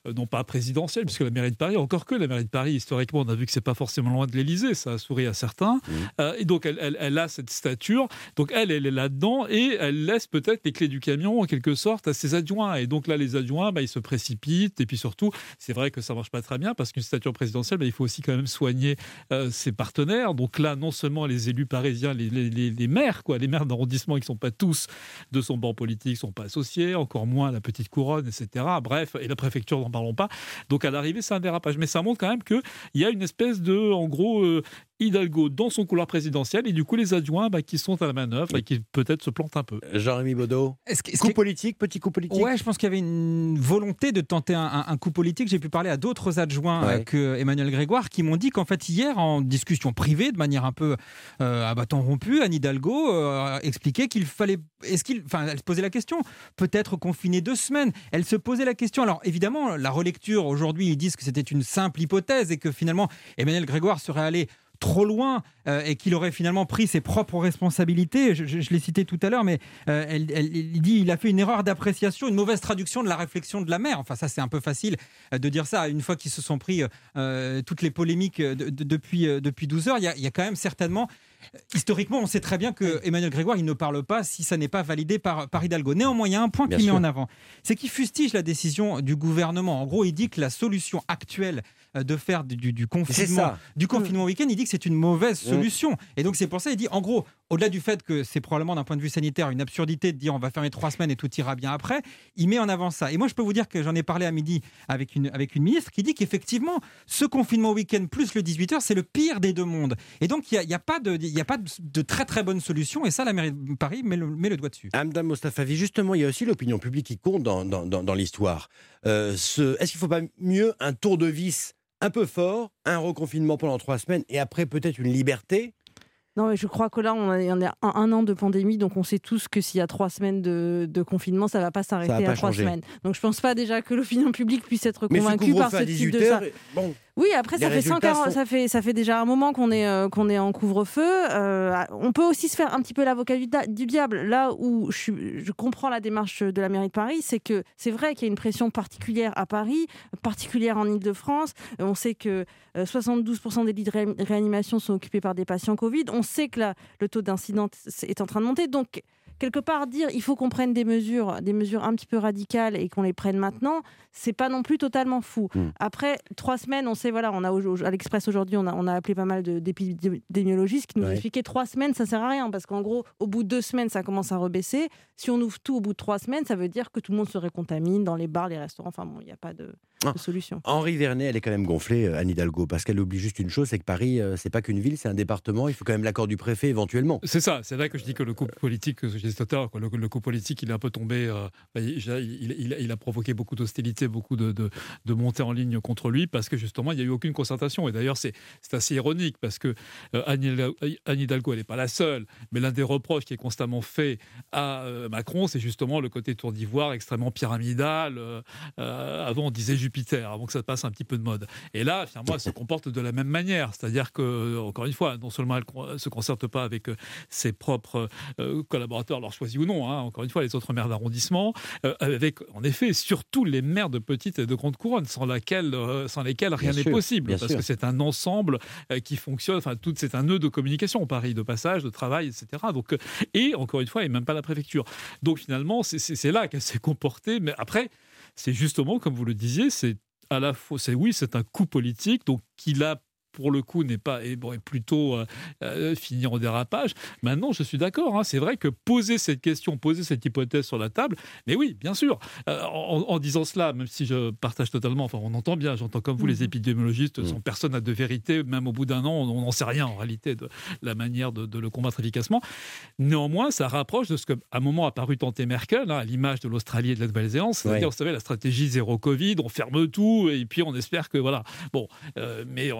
euh, non pas présidentielle, puisque la mairie de Paris, encore que la mairie de Paris, historiquement, on a vu que c'est pas forcément loin de l'Élysée, ça a souri à certains. Mmh. Euh, et donc, elle, elle, elle a cette stature. Donc, elle, elle est là-dedans et elle laisse peut-être les clés du camion, en quelque sorte, à ses adjoints. Et donc là, les adjoints, bah, ils se précipitent. Et puis surtout, c'est vrai que ça marche pas très bien parce qu'une stature présidentielle, bah, il faut aussi quand même soigner euh, ses partenaires. Donc là, non seulement les élus parisiens, les, les, les, les maires, quoi, les maires d'arrondissement qui ne sont pas tous de son banc politique, ne sont pas associés, encore moins la petite couronne, et cetera. Bref, et la préfecture, n'en parlons pas. Donc à l'arrivée, c'est un dérapage. Mais ça montre quand même qu'il y a une espèce de, en gros, euh, Hidalgo dans son couloir présidentiel et du coup les adjoints bah, qui sont à la manœuvre et qui peut-être se plantent un peu. Jean-Rémy Baudot, est-ce que, est-ce coup que... politique, petit coup politique. Ouais, je pense qu'il y avait une volonté de tenter un, un, un coup politique. J'ai pu parler à d'autres adjoints ouais. euh, que Emmanuel Grégoire qui m'ont dit qu'en fait hier en discussion privée de manière un peu euh, à bâton rompu, Anne Hidalgo euh, expliquait qu'il fallait, est-ce qu'il, enfin elle se posait la question, peut-être confiner deux semaines. Elle se posait la question. Alors évidemment la relecture aujourd'hui ils disent que c'était une simple hypothèse et que finalement Emmanuel Grégoire serait allé trop loin euh, et qu'il aurait finalement pris ses propres responsabilités. Je, je, je l'ai cité tout à l'heure, mais euh, elle, elle, il dit il a fait une erreur d'appréciation, une mauvaise traduction de la réflexion de la mère. Enfin, ça, c'est un peu facile euh, de dire ça. Une fois qu'ils se sont pris euh, toutes les polémiques de, de, depuis, euh, depuis douze heures, il y a, il y a quand même certainement... Historiquement, on sait très bien que Emmanuel Grégoire, il ne parle pas si ça n'est pas validé par, par Hidalgo. Néanmoins, il y a un point qu'il met en avant, c'est qu'il fustige la décision du gouvernement. En gros, il dit que la solution actuelle de faire du, du, du confinement, du confinement week-end, il dit que c'est une mauvaise solution. Mmh. Et donc c'est pour ça, il dit, en gros, au-delà du fait que c'est probablement d'un point de vue sanitaire une absurdité de dire on va fermer trois semaines et tout ira bien après, il met en avant ça. Et moi, je peux vous dire que j'en ai parlé à midi avec une, avec une ministre qui dit qu'effectivement, ce confinement week-end plus le dix-huit heures, c'est le pire des deux mondes. Et donc, il n'y a, a pas de... Il n'y a pas de, de très très bonne solution et ça la mairie de Paris met le, met le doigt dessus. Hamdan Mostafavi, justement il y a aussi l'opinion publique qui compte dans, dans, dans, dans l'histoire. Euh, ce, est-ce qu'il ne faut pas mieux un tour de vis un peu fort, un reconfinement pendant trois semaines et après peut-être une liberté? Non, mais je crois que là, on a, on a un, un an de pandémie, donc on sait tous que s'il y a trois semaines de, de confinement, ça ne va pas s'arrêter va pas à trois changer. semaines. Donc je ne pense pas déjà que l'opinion publique puisse être convaincue par ce type de ça. Bon. Oui, après, ça fait, cent quarante, sont... ça, fait, ça fait déjà un moment qu'on est, euh, qu'on est en couvre-feu. Euh, on peut aussi se faire un petit peu l'avocat du, du diable. Là où je, je comprends la démarche de la mairie de Paris, c'est que c'est vrai qu'il y a une pression particulière à Paris, particulière en Ile-de-France. On sait que euh, soixante-douze pour cent des lits de ré- réanimation sont occupés par des patients Covid. On sait que la, le taux d'incidence est en train de monter. Donc, quelque part, dire il faut qu'on prenne des mesures, des mesures un petit peu radicales et qu'on les prenne maintenant, c'est pas non plus totalement fou. Mmh. Après trois semaines, on sait, voilà, on a à l'Express aujourd'hui, on a, on a appelé pas mal de, d'épidémiologistes qui nous ouais. expliquaient trois semaines, ça sert à rien parce qu'en gros, au bout de deux semaines, ça commence à rebaisser. Si on ouvre tout au bout de trois semaines, ça veut dire que tout le monde se récontamine dans les bars, les restaurants. Enfin bon, il n'y a pas de, ah. de solution. Henri Vernet, elle est quand même gonflée, Anne Hidalgo, parce qu'elle oublie juste une chose, c'est que Paris, euh, c'est pas qu'une ville, c'est un département. Il faut quand même l'accord du préfet éventuellement. C'est ça. C'est là que je dis que le coup politique, que je disais tout à l'heure, le, le coup politique, il est un peu tombé. Euh, il, il, il, il a provoqué beaucoup d'hostilité, beaucoup de, de, de montées en ligne contre lui, parce que justement, il n'y a eu aucune concertation. Et d'ailleurs, c'est, c'est assez ironique, parce que euh, Anne Hidalgo, elle n'est pas la seule, mais l'un des reproches qui est constamment fait à euh, Macron, c'est justement le côté tour d'ivoire extrêmement pyramidal. Euh, euh, avant, on disait Jupiter, avant que ça passe un petit peu de mode. Et là, finalement, elle se comporte de la même manière. C'est-à-dire que, encore une fois, non seulement elle ne se concerte pas avec euh, ses propres euh, collaborateurs, alors choisis ou non, hein, encore une fois, les autres maires d'arrondissement, euh, avec, en effet, surtout les maires de petites et de grandes couronnes, sans, laquelle, euh, sans lesquelles rien n'est possible. Parce sûr. que c'est un ensemble euh, qui fonctionne, enfin, tout, c'est un nœud de communication, Paris, de passage, de travail, et cetera. Donc, euh, et, encore une fois, et même pas la préfecture. Donc, finalement, c'est, c'est, c'est là qu'elle s'est comportée. Mais après, c'est justement, comme vous le disiez, c'est à la fois, c'est, oui, c'est un coup politique, donc qu'il a pour le coup, n'est pas est, bon, est plutôt euh, euh, fini en dérapage. Maintenant, je suis d'accord. Hein, c'est vrai que poser cette question, poser cette hypothèse sur la table, mais oui, bien sûr. Euh, en, en disant cela, même si je partage totalement, enfin, on entend bien, j'entends comme vous, mmh. les épidémiologistes, mmh. sont personne n'a de vérité, même au bout d'un an, on n'en sait rien en réalité de la manière de, de le combattre efficacement. Néanmoins, ça rapproche de ce qu'à un moment a paru tenter Merkel, hein, à l'image de l'Australie et de la Nouvelle-Zélande, c'est-à-dire, ouais. vous savez, la stratégie zéro Covid, on ferme tout et puis on espère que voilà. Bon, euh, mais en effet, c'est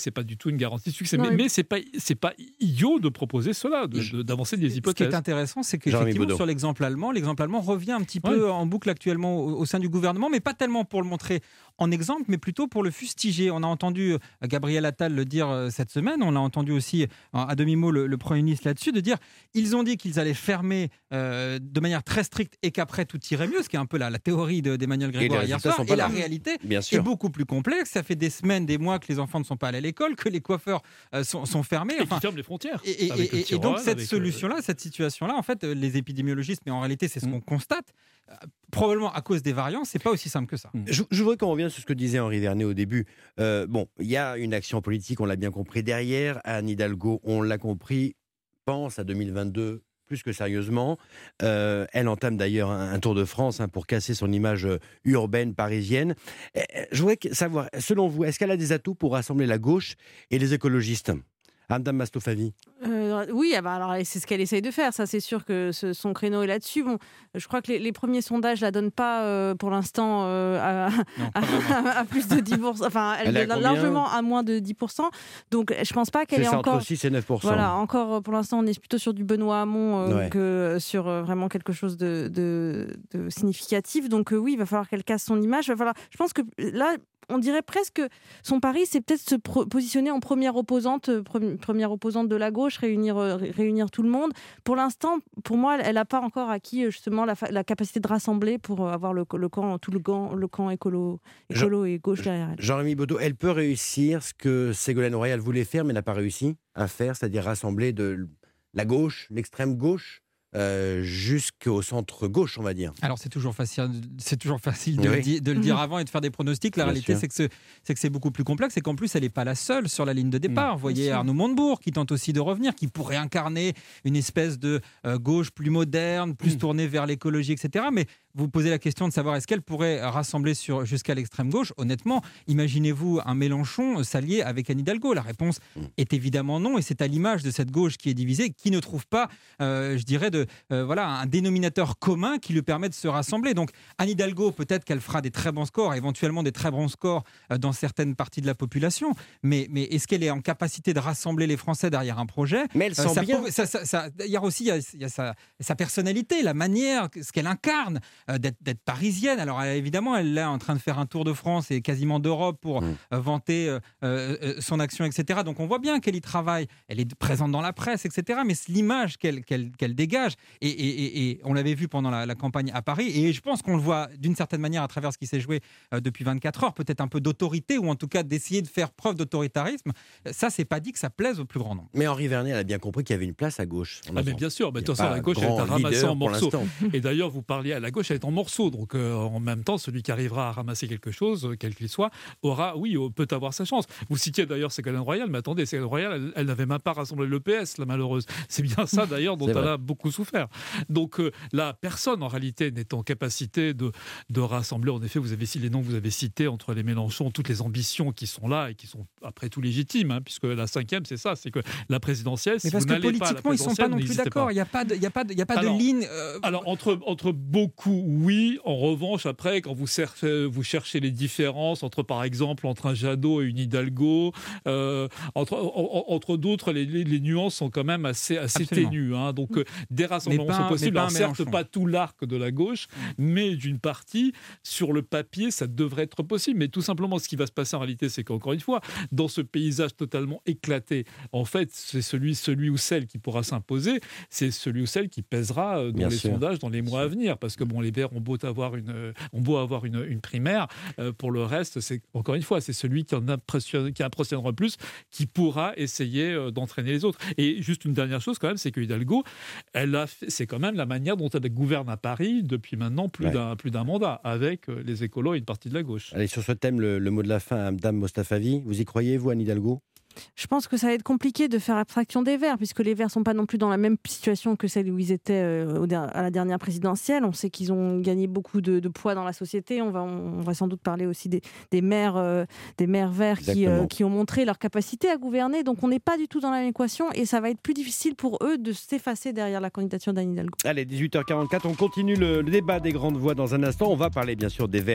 c'est pas du tout une garantie de succès. Non, mais, mais- mais c'est pas, c'est pas idiot de proposer cela, de- de- d'avancer des Ce qui hypothèses. est intéressant, c'est Jean-Rémy qu'effectivement, Baudot. sur l'exemple allemand, l'exemple allemand revient un petit peu Ouais. en boucle actuellement au, au sein du gouvernement, mais pas tellement pour le montrer en exemple, mais plutôt pour le fustiger. On a entendu euh, Gabriel Attal le dire euh, cette semaine, on a entendu aussi euh, à demi-mot le, le Premier ministre là-dessus, de dire ils ont dit qu'ils allaient fermer euh, de manière très stricte et qu'après tout irait mieux, ce qui est un peu la, la théorie de- d'Emmanuel Grégoire les hier résultats soir. sont pas Et la là. réalité Bien est sûr. beaucoup plus complexe. Ça fait des semaines, des mois que les enfants ne sont pas allés à l'école, que les coiffeurs euh, sont, sont fermés. Et Enfin, qui ferment les frontières. et, et- avec le et- petit et donc Rohan, cette avec, euh, solution-là, cette situation-là, en fait, euh, les épidémiologistes, mais en réalité c'est ce Mm. qu'on constate, euh, probablement à cause des variants, c'est pas aussi simple que ça. Je, je voudrais qu'on revienne sur ce que disait Henri Vernet au début. Euh, bon, il y a une action politique, on l'a bien compris derrière. Anne Hidalgo, on l'a compris, pense à deux mille vingt-deux plus que sérieusement. Euh, elle entame d'ailleurs un, un tour de France hein, pour casser son image euh, urbaine parisienne. Euh, Je voudrais que- savoir, selon vous, est-ce qu'elle a des atouts pour rassembler la gauche et les écologistes? Madame Mastofavi. Euh, oui, ah bah alors, c'est ce qu'elle essaye de faire, ça c'est sûr que ce- son créneau est là-dessus. Bon, je crois que les, les premiers sondages la donnent pas euh, pour l'instant euh, à, Non, pas à- à plus de dix pour cent, enfin elle, Elle est à est combien largement à moins de dix pour cent. Donc je pense pas qu'elle C'est est ça, encore... entre six et neuf pour cent. Voilà, encore euh, pour l'instant on est plutôt sur du Benoît Hamon euh, Ouais. que sur euh, vraiment quelque chose de, de- de significatif. Donc euh, oui, il va falloir qu'elle casse son image. Il va falloir... Je pense que là, on dirait presque que son pari, c'est peut-être se pro- positionner en première opposante, euh, pre- première opposante de la gauche, réunir, euh, ré- réunir tout le monde. Pour l'instant, pour moi, elle n'a pas encore acquis euh, justement la, fa- la capacité de rassembler pour euh, avoir le, le camp, tout le camp, le camp écolo, écolo et gauche derrière elle. Jean-Rémy Baudot, elle peut réussir ce que Ségolène Royal voulait faire, mais n'a pas réussi à faire, c'est-à-dire rassembler de la gauche, l'extrême gauche, euh, jusqu'au centre gauche, on va dire. Alors c'est toujours facile, c'est toujours facile de, Oui. le, di- de le dire avant et de faire des pronostics. La Bien réalité, sûr. c'est que, c'est, c'est que c'est beaucoup plus complexe et qu'en plus, elle n'est pas la seule sur la ligne de départ. Vous voyez sûr. Arnaud Montebourg qui tente aussi de revenir, qui pourrait incarner une espèce de euh, gauche plus moderne, plus tournée vers l'écologie, et cetera. Mais vous posez la question de savoir est-ce qu'elle pourrait rassembler sur, jusqu'à l'extrême gauche. Honnêtement, imaginez-vous un Mélenchon s'allier avec Anne Hidalgo. La réponse est évidemment non, et c'est à l'image de cette gauche qui est divisée, qui ne trouve pas, euh, je dirais, de, euh, voilà, un dénominateur commun qui lui permet de se rassembler. Donc Anne Hidalgo, peut-être qu'elle fera des très bons scores, éventuellement des très bons scores euh, dans certaines parties de la population, mais, mais est-ce qu'elle est en capacité de rassembler les Français derrière un projet? Mais elle Euh, sent ça bien. peut- ça- ça- ça- il y a aussi il y a, il y a sa, sa personnalité, la manière, ce qu'elle incarne, euh, d'être, d'être parisienne. Alors elle, évidemment, elle est en train de faire un tour de France et quasiment d'Europe pour Mm. euh, vanter euh, euh, son action, et cetera. Donc on voit bien qu'elle y travaille, elle est présente dans la presse, et cetera. Mais c'est l'image qu'elle, qu'elle, qu'elle dégage, et, et- et- et on l'avait vu pendant la, la campagne à Paris, et je pense qu'on le voit d'une certaine manière à travers ce qui s'est joué euh, depuis vingt-quatre heures, peut-être un peu d'autorité, ou en tout cas d'essayer de faire preuve d'autoritarisme. Ça, c'est pas dit que ça plaise au plus grand nombre. Mais Henri Vernet, elle a bien compris qu'il y avait une place à gauche. On Ah mais entend. bien sûr, mais Il de y a toute façon pas la gauche elle est grand à ramasser leader en pour morceaux. l'instant. Et d'ailleurs vous parliez à la gauche, elle est en morceaux. Donc euh, en même temps, celui qui arrivera à ramasser quelque chose, euh, quel qu'il soit, aura, oui, euh, peut avoir sa chance. Vous citiez d'ailleurs Ségolène Royal, mais attendez, Ségolène Royal, elle, elle n'avait même pas rassemblé l'E P S, la malheureuse. C'est bien ça d'ailleurs dont C'est elle vrai. a beaucoup souffert. Donc euh, là, personne en réalité n'est en capacité de, de rassembler. En effet, vous avez cité les noms que vous avez cités entre les Mélenchon, toutes les ambitions qui sont là et qui sont après tout légitimes, hein, puisque la cinquième, c'est ça, c'est que la présidentielle, Mais si parce vous que n'allez pas à la politiquement, ils sont pas présidentielle, non plus n'hésitez d'accord. pas. Il n'y a pas de, il y a pas de, il y a pas Alors, de ligne. euh, Alors, entre, entre beaucoup, oui. En revanche, après, quand vous cherchez, vous cherchez les différences entre, par exemple, entre un Jadot et une Hidalgo, euh, entre, en- en- entre d'autres, les, les- les nuances sont quand même assez, assez Absolument. ténues. Hein. Donc, euh, des rassemblements Mais pas sont un- possibles. mais pas Alors, un certes, Mélenchon. pas tout l'arc de la gauche, mais d'une partie, sur le papier, ça devrait être possible. Mais tout simplement, ce qui va se passer en réalité, c'est qu'encore une fois, dans ce paysage totalement éclaté, en fait, c'est celui, celui ou celle qui pourra s'imposer, c'est celui ou celle qui pèsera euh, dans Bien les sûr. sondages dans les mois à venir. Parce que bon, les Verts ont beau avoir une, euh, ont beau avoir une, une primaire, euh, pour le reste, c'est encore une fois, c'est celui qui en impressionne, qui impressionnera le plus, qui pourra essayer euh, d'entraîner les autres. Et juste une dernière chose quand même, c'est que Hidalgo, elle a, fait- c'est quand même la manière dont elle gouverne à Paris depuis maintenant plus Ouais. d'un plus d'un mandat, avec euh, les écolos et une partie de la gauche. Allez, sur ce thème, le, le mot de la fin à Madame Mostafavi. Vous y croyez, vous, Anne Hidalgo? Je pense que ça va être compliqué de faire abstraction des Verts, puisque les Verts ne sont pas non plus dans la même situation que celle où ils étaient euh, au der- à la dernière présidentielle. On sait qu'ils ont gagné beaucoup de, de poids dans la société. On va, on va sans doute parler aussi des, des maires, euh, des maires Verts qui, euh, Exactement. qui ont montré leur capacité à gouverner. Donc on n'est pas du tout dans la même équation et ça va être plus difficile pour eux de s'effacer derrière la candidature d'Anne Hidalgo. Allez, dix-huit heures quarante-quatre, on continue le, le débat des grandes voix dans un instant. On va parler bien sûr des Verts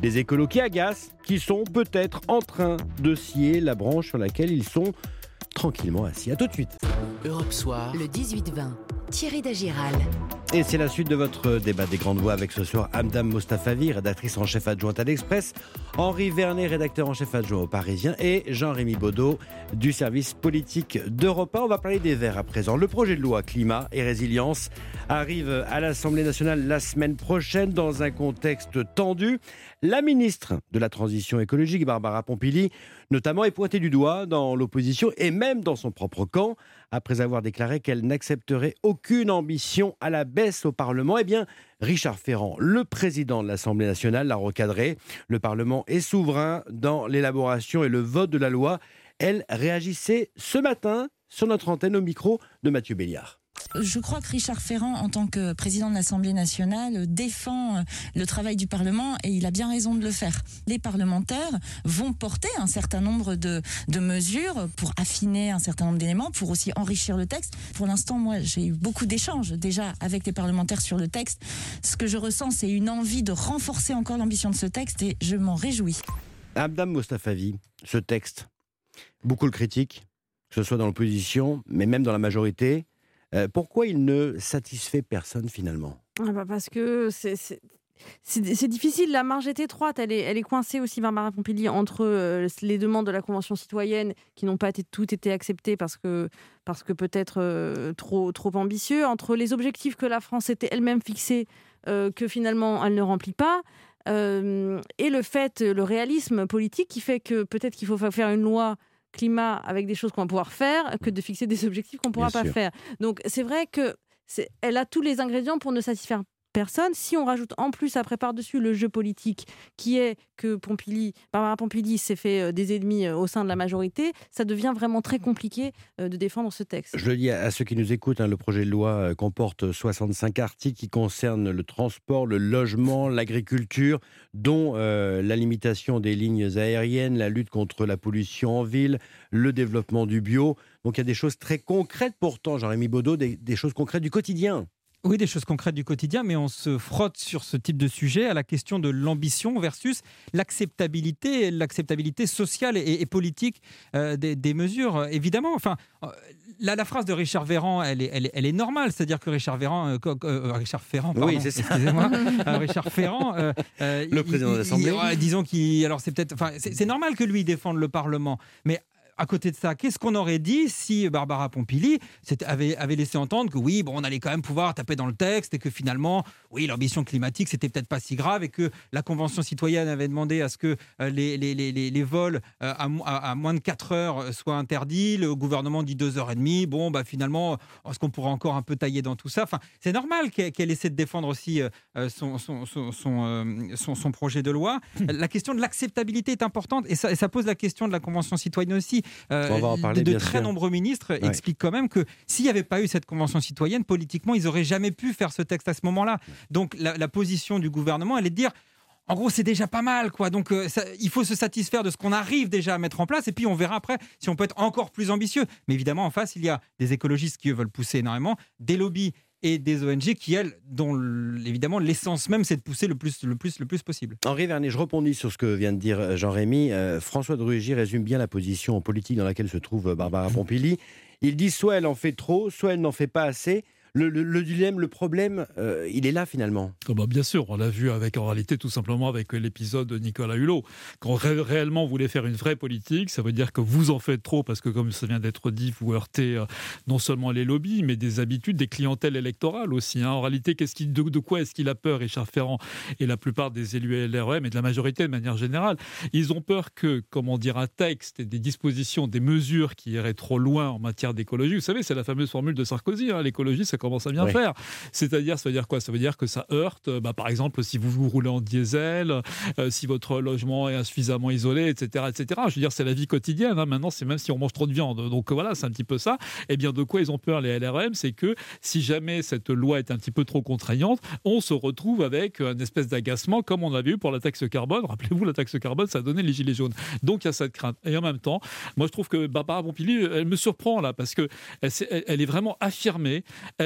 Des écolos qui agacent, qui sont peut-être en train de scier la branche sur laquelle ils sont tranquillement assis. À tout de suite. Europe Soir, le dix-huit vingt. Thierry Dagiral. Et c'est la suite de votre débat des grandes voix avec ce soir Amdam Mostafavi, rédactrice en chef adjointe à l'Express, Henri Vernet, rédacteur en chef adjoint au Parisien, et Jean-Rémy Baudot du service politique d'Europe un. On va parler des Verts à présent. Le projet de loi climat et résilience arrive à l'Assemblée nationale la semaine prochaine dans un contexte tendu. La ministre de la Transition écologique, Barbara Pompili, notamment, est pointée du doigt dans l'opposition et même dans son propre camp, après avoir déclaré qu'elle n'accepterait aucune ambition à la baisse au Parlement. Eh bien, Richard Ferrand, le président de l'Assemblée nationale, l'a recadré. Le Parlement est souverain dans l'élaboration et le vote de la loi. Elle réagissait ce matin sur notre antenne au micro de Mathieu Béliard. Je crois que Richard Ferrand, en tant que président de l'Assemblée nationale, défend le travail du Parlement et il a bien raison de le faire. Les parlementaires vont porter un certain nombre de, de mesures pour affiner un certain nombre d'éléments, pour aussi enrichir le texte. Pour l'instant, moi, j'ai eu beaucoup d'échanges déjà avec les parlementaires sur le texte. Ce que je ressens, c'est une envie de renforcer encore l'ambition de ce texte et je m'en réjouis. Amdam Mostafavi, ce texte, beaucoup le critiquent, que ce soit dans l'opposition, mais même dans la majorité. Euh, pourquoi il ne satisfait personne finalement ? Ah bah parce que c'est, c'est, c'est, c'est difficile, la marge est étroite, elle est, elle est coincée aussi, Barbara Pompili, entre euh, les demandes de la Convention citoyenne qui n'ont pas été, toutes été acceptées parce que, parce que peut-être euh, trop, trop ambitieux, entre les objectifs que la France s'était elle-même fixés, euh, que finalement elle ne remplit pas, euh, et le fait, le réalisme politique qui fait que peut-être qu'il faut faire une loi climat avec des choses qu'on va pouvoir faire que de fixer des objectifs qu'on ne pourra Bien pas sûr. faire. Donc c'est vrai qu'elle a tous les ingrédients pour ne satisfaire personne. Si on rajoute en plus après par-dessus le jeu politique qui est que Pompili, Barbara Pompili s'est fait des ennemis au sein de la majorité, ça devient vraiment très compliqué de défendre ce texte. Je le dis à ceux qui nous écoutent, hein, le projet de loi comporte soixante-cinq articles qui concernent le transport, le logement, l'agriculture, dont euh, la limitation des lignes aériennes, la lutte contre la pollution en ville, le développement du bio. Donc il y a des choses très concrètes pourtant, Jean-Rémy Baudot, des, des choses concrètes du quotidien. Oui, des choses concrètes du quotidien, mais on se frotte sur ce type de sujet à la question de l'ambition versus l'acceptabilité, l'acceptabilité sociale et, et politique euh, des, des mesures. Évidemment, enfin, euh, la, la phrase de Richard Ferrand, elle est, elle, elle est normale, c'est-à-dire que Richard Ferrand, euh, euh, Richard Ferrand, pardon, oui, c'est ça. excusez-moi, euh, Richard Ferrand, euh, euh, le président il, de l'Assemblée, il, disons qu'il, alors c'est peut-être, enfin, c'est, c'est normal que lui défende le Parlement, mais à côté de ça, qu'est-ce qu'on aurait dit si Barbara Pompili avait, avait laissé entendre que oui, bon, on allait quand même pouvoir taper dans le texte et que finalement, oui, l'ambition climatique, c'était peut-être pas si grave et que la Convention citoyenne avait demandé à ce que euh, les, les, les, les vols euh, à, à, à moins de quatre heures soient interdits. Le gouvernement dit deux heures trente. Bon, bah, finalement, est-ce qu'on pourrait encore un peu tailler dans tout ça ? Enfin, c'est normal qu'elle, qu'elle essaie de défendre aussi euh, son, son, son, son, euh, son, son projet de loi. La question de l'acceptabilité est importante et ça, et ça pose la question de la Convention citoyenne aussi. Euh, on va en parler, de, de très sûr. nombreux ministres ouais. expliquent quand même que s'il n'y avait pas eu cette convention citoyenne, politiquement, ils n'auraient jamais pu faire ce texte à ce moment-là. Donc la, la position du gouvernement, elle est de dire, en gros, c'est déjà pas mal, quoi. Donc euh, ça, il faut se satisfaire de ce qu'on arrive déjà à mettre en place et puis on verra après si on peut être encore plus ambitieux. Mais évidemment, en face, il y a des écologistes qui eux, veulent pousser énormément, des lobbies et des O N G qui, elles, dont évidemment l'essence même, c'est de pousser le plus, le plus, le plus possible. Henri Vernet, je rebondis sur ce que vient de dire Jean-Rémy. Euh, François de Rugy résume bien la position politique dans laquelle se trouve Barbara Pompili. Il dit soit elle en fait trop, soit elle n'en fait pas assez. Le, le, le dilemme, le problème, euh, il est là finalement. Oh bah bien sûr, on l'a vu avec, en réalité tout simplement avec l'épisode de Nicolas Hulot. Quand ré- réellement vous voulez faire une vraie politique, ça veut dire que vous en faites trop parce que comme ça vient d'être dit, vous heurtez euh, non seulement les lobbies, mais des habitudes, des clientèles électorales aussi. Hein. En réalité, qu'est-ce qu'il, de, de quoi est-ce qu'il a peur, Richard Ferrand et la plupart des élus L R E M et de la majorité de manière générale? Ils ont peur que, comment dire, un texte et des dispositions, des mesures qui iraient trop loin en matière d'écologie. Vous savez, c'est la fameuse formule de Sarkozy, hein, l'écologie, c'est commence à bien oui. faire. C'est-à-dire, ça veut dire quoi ? Ça veut dire que ça heurte, bah, par exemple, si vous, vous roulez en diesel, euh, si votre logement est insuffisamment isolé, et cetera, et cetera. Je veux dire, c'est la vie quotidienne. Hein. Maintenant, c'est même si on mange trop de viande. Donc voilà, c'est un petit peu ça. Eh bien, de quoi ils ont peur, les L R M ? C'est que si jamais cette loi est un petit peu trop contraignante, on se retrouve avec une espèce d'agacement, comme on avait eu pour la taxe carbone. Rappelez-vous, la taxe carbone, ça a donné les gilets jaunes. Donc il y a cette crainte. Et en même temps, moi, je trouve que Barbara Pompili, elle me surprend là, parce que elle, elle est vraiment affirmée. Elle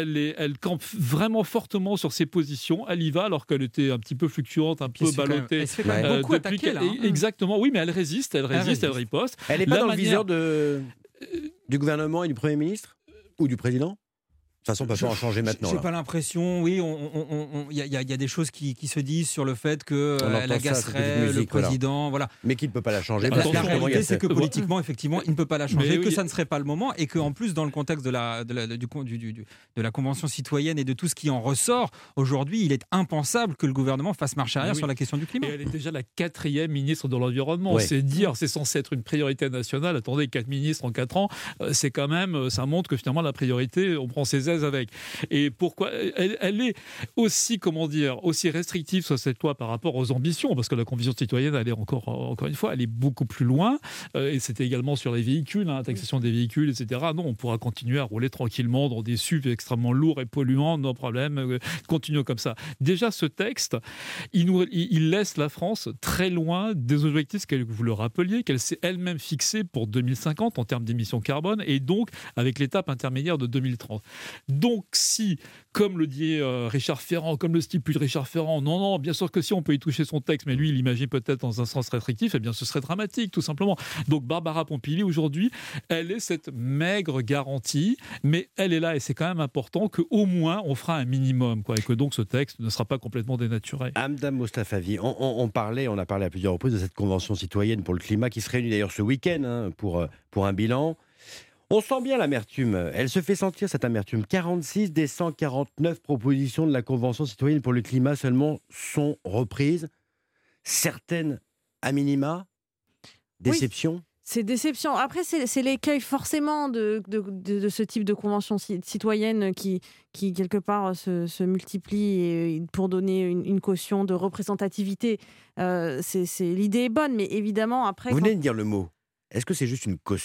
elle, est, elle campe vraiment fortement sur ses positions. Elle y va alors qu'elle était un petit peu fluctuante, un peu ballottée. Elle se fait quand même euh, beaucoup attaquer là. Hein. Exactement, oui, mais elle résiste, elle résiste, elle, résiste. elle riposte. Elle n'est pas La dans manière... le viseur de, du gouvernement et du Premier ministre ou du président ? De toute façon, on ne peut pas en changer maintenant. J'ai pas l'impression, oui, il on, on, on, y, y, y a des choses qui, qui se disent sur le fait qu'elle euh, agacerait le président. Voilà. Mais qui ne peut pas la changer. La, la réalité, c'est que politiquement, effectivement, il ne peut pas la changer, mais que oui. ça ne serait pas le moment, et qu'en plus, dans le contexte de la, de, la, du, du, du, de la Convention citoyenne et de tout ce qui en ressort, aujourd'hui, il est impensable que le gouvernement fasse marche arrière oui. sur la question du climat. Et elle est déjà la quatrième ministre de l'Environnement. Ouais. C'est dire, c'est censé être une priorité nationale. Attendez, quatre ministres en quatre ans, c'est quand même, ça montre que finalement, la priorité, on prend ses aises avec. Et pourquoi elle, elle est aussi, comment dire, aussi restrictive sur cette loi par rapport aux ambitions, parce que la Convention citoyenne, elle est encore, encore une fois, elle est beaucoup plus loin. Euh, et c'était également sur les véhicules, hein, la taxation des véhicules, et cetera. Non, on pourra continuer à rouler tranquillement dans des S U V extrêmement lourds et polluants, no problème, euh, continuons comme ça. Déjà, ce texte, il, nous, il, il laisse la France très loin des objectifs que vous le rappeliez, qu'elle s'est elle-même fixée pour deux mille cinquante en termes d'émissions carbone, et donc avec l'étape intermédiaire de deux mille trente. Donc, si comme le dit euh, Richard Ferrand, comme le stipule Richard Ferrand, non, non, bien sûr que si on peut y toucher son texte, mais lui, il imagine peut-être dans un sens restrictif, eh bien, ce serait dramatique, tout simplement. Donc, Barbara Pompili, aujourd'hui, elle est cette maigre garantie, mais elle est là, et c'est quand même important qu'au moins, on fera un minimum, quoi, et que donc ce texte ne sera pas complètement dénaturé. Hamda Mostafavi, on, on, on parlait, on a parlé à plusieurs reprises de cette Convention citoyenne pour le climat qui se réunit d'ailleurs ce week-end hein, pour, pour un bilan. On sent bien l'amertume. Elle se fait sentir, cette amertume. quarante-six des cent quarante-neuf propositions de la Convention citoyenne pour le climat seulement sont reprises. Certaines, à minima, déception. Oui. C'est déception. Après, c'est, c'est l'écueil forcément de, de, de, de ce type de convention citoyenne qui, qui quelque part, se, se multiplie et pour donner une, une caution de représentativité. Euh, c'est, c'est, l'idée est bonne, mais évidemment, après... Vous venez quand... de dire le mot. Est-ce que c'est juste une caution ?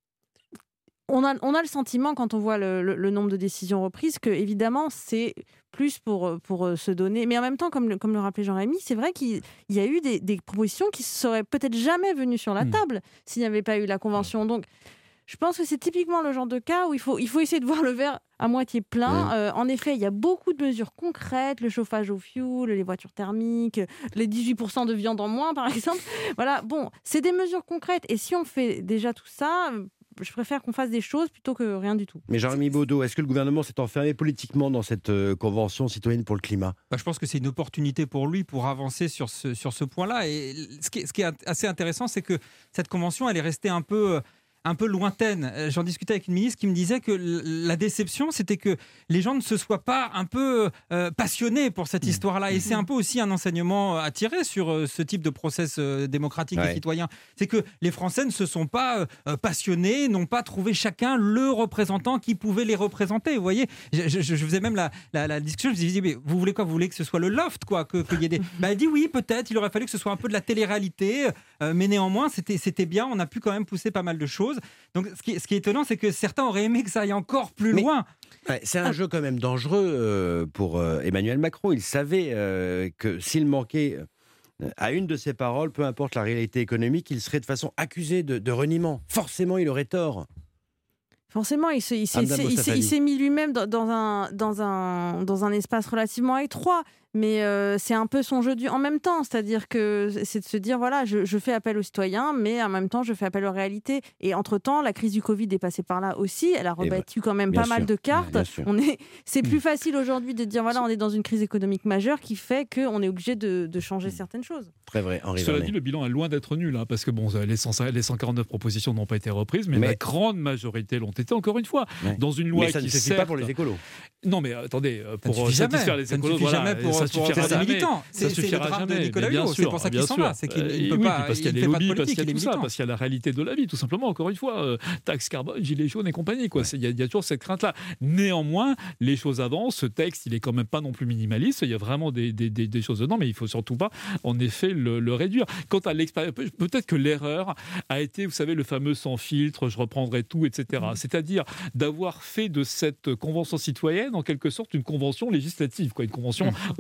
On a, on a le sentiment, quand on voit le, le, le nombre de décisions reprises, que évidemment c'est plus pour, pour se donner. Mais en même temps, comme le, comme le rappelait Jean-Rémy, c'est vrai qu'il y a eu des, des propositions qui ne seraient peut-être jamais venues sur la table mmh. s'il n'y avait pas eu la Convention. Donc, je pense que c'est typiquement le genre de cas où il faut, il faut essayer de voir le verre à moitié plein. Mmh. Euh, en effet, il y a beaucoup de mesures concrètes, le chauffage au fioul, les voitures thermiques, les dix-huit pour cent de viande en moins, par exemple. Voilà, bon, c'est des mesures concrètes. Et si on fait déjà tout ça... Je préfère qu'on fasse des choses plutôt que rien du tout. Mais Jean-Rémy Baudot, est-ce que le gouvernement s'est enfermé politiquement dans cette euh, convention citoyenne pour le climat ? bah, Je pense que c'est une opportunité pour lui pour avancer sur ce, sur ce point-là. Et ce qui, est, ce qui est assez intéressant, c'est que cette convention, elle est restée un peu... un peu lointaine. J'en discutais avec une ministre qui me disait que la déception, c'était que les gens ne se soient pas un peu euh, passionnés pour cette histoire-là. Et c'est un peu aussi un enseignement à tirer sur euh, ce type de process euh, démocratique ouais. et citoyen. C'est que les Français ne se sont pas euh, passionnés, n'ont pas trouvé chacun le représentant qui pouvait les représenter. Vous voyez, je, je, je faisais même la, la, la discussion, je me disais, mais vous voulez quoi ? Vous voulez que ce soit le loft, quoi, que, que y ait des... bah, elle dit oui, peut-être, il aurait fallu que ce soit un peu de la télé-réalité, euh, mais néanmoins, c'était, c'était bien, on a pu quand même pousser pas mal de choses. Donc, ce qui, ce qui est étonnant, c'est que certains auraient aimé que ça aille encore plus Mais, loin. Ouais, c'est un ah. jeu quand même dangereux euh, pour euh, Emmanuel Macron. Il savait euh, que s'il manquait euh, à une de ses paroles, peu importe la réalité économique, il serait de façon accusé de, de reniement. Forcément, il aurait tort. Forcément, il, se, il, s'est, il, s'est, il, s'est, il s'est mis lui-même dans, dans, un, dans, un, dans un espace relativement étroit. Mais euh, c'est un peu son jeu du en même temps, c'est-à-dire que c'est de se dire voilà, je, je fais appel aux citoyens, mais en même temps je fais appel aux réalités. Et entre-temps, la crise du Covid est passée par là aussi, elle a rebattu quand même pas sûr. mal de cartes. On est, c'est plus facile aujourd'hui de dire voilà, on est dans une crise économique majeure qui fait qu'on est obligé de, de changer certaines choses. Très vrai, Henri Cela Vernet. dit, le bilan est loin d'être nul, hein, parce que bon, les, cent, les cent quarante-neuf propositions n'ont pas été reprises, mais, mais la grande majorité l'ont été, encore une fois, ouais. dans une loi mais ça qui ne suffit certes... pas pour les écolos. Non, mais attendez, pour satisfaire jamais. les écolos, ça ne suffit voilà, jamais pour, ça pour, suffira pour jamais. les militants. Ça c'est, suffira c'est le drame jamais. de Nicolas Bien Hulot, sûr, c'est pour ça qu'il bien s'en sûr. va, c'est qu'il euh, ne peut oui, pas, parce qu'il y a il les fait pas de lobbies, parce politique, qu'il y il a est tout ça, militant. parce qu'il y a la réalité de la vie, tout simplement. Encore une fois, euh, taxe carbone, gilets jaunes et compagnie, quoi. Il y, y a toujours cette crainte-là. Néanmoins, les choses avancent. Ce texte, il est quand même pas non plus minimaliste. Il y a vraiment des, des, des, des choses dedans, mais il faut surtout pas, en effet, le, le réduire. Quant à l'expérience, peut-être que l'erreur a été, vous savez, le fameux sans filtre, je reprendrai tout, et cetera. Mmh. C'est-à-dire d'avoir fait de cette convention citoyenne, en quelque sorte, une convention législative, quoi, une convention mmh. au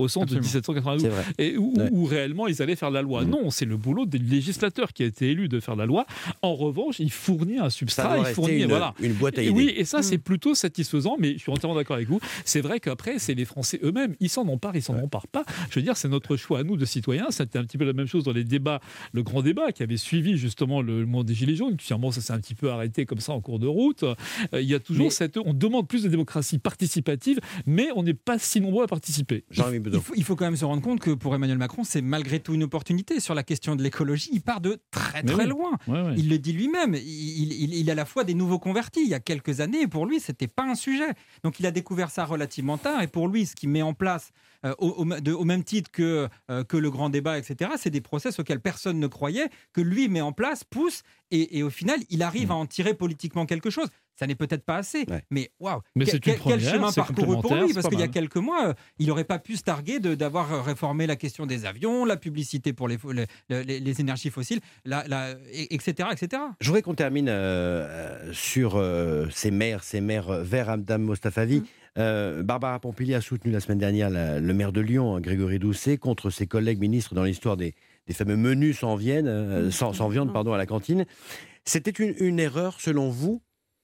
sens Absolument. de dix-sept cent quatre-vingt-douze, et où, ouais. où réellement ils allaient faire la loi. Mmh. Non, c'est le boulot des législateurs qui a été élu de faire la loi. En revanche, il fournit un substrat, il fournit une, voilà. une boîte à idées. Oui, et ça, mmh. c'est plutôt satisfaisant, mais je suis entièrement d'accord avec vous. C'est vrai qu'après, c'est les Français eux-mêmes, ils s'en emparent, ils s'en ouais. emparent pas. Je veux dire, c'est notre choix à nous de citoyens. C'était un petit peu la même chose dans les débats, le grand débat qui avait suivi justement le monde des Gilets jaunes. Finalement, ça s'est un petit peu arrêté comme ça en cours de route. Euh, il y a toujours mais... cette... On demande plus de démocratie participative, mais on n'est pas si nombreux à participer. Il faut, il, faut, il faut quand même se rendre compte que pour Emmanuel Macron, c'est malgré tout une opportunité. Sur la question de l'écologie, il part de très très oui. loin. Ouais, ouais. Il le dit lui-même. Il, il, il a à la fois des nouveaux convertis. Il y a quelques années, pour lui, c'était pas un sujet. Donc il a découvert ça relativement tard. Et pour lui, ce qu'il met en place, euh, au, au, de, au même titre que, euh, que le grand débat, et cetera, c'est des process auxquels personne ne croyait, que lui met en place, pousse, et, et au final, il arrive mmh. à en tirer politiquement quelque chose. Ça n'est peut-être pas assez, ouais. mais waouh, que, quel, quel chemin parcouru pour lui, parce qu'il y a mal. quelques mois, euh, il n'aurait pas pu se targuer de, d'avoir réformé la question des avions, la publicité pour les, les, les, les énergies fossiles, la, la, et cetera, et cetera. Je voudrais qu'on termine euh, sur euh, ces maires, ces maires vers Amdam Mostafavi. Mmh. Euh, Barbara Pompili a soutenu la semaine dernière la, le maire de Lyon, Grégory Doucet, contre ses collègues ministres dans l'histoire des, des fameux menus sans viande, euh, sans, sans viande pardon, à la cantine. C'était une, une erreur, selon vous?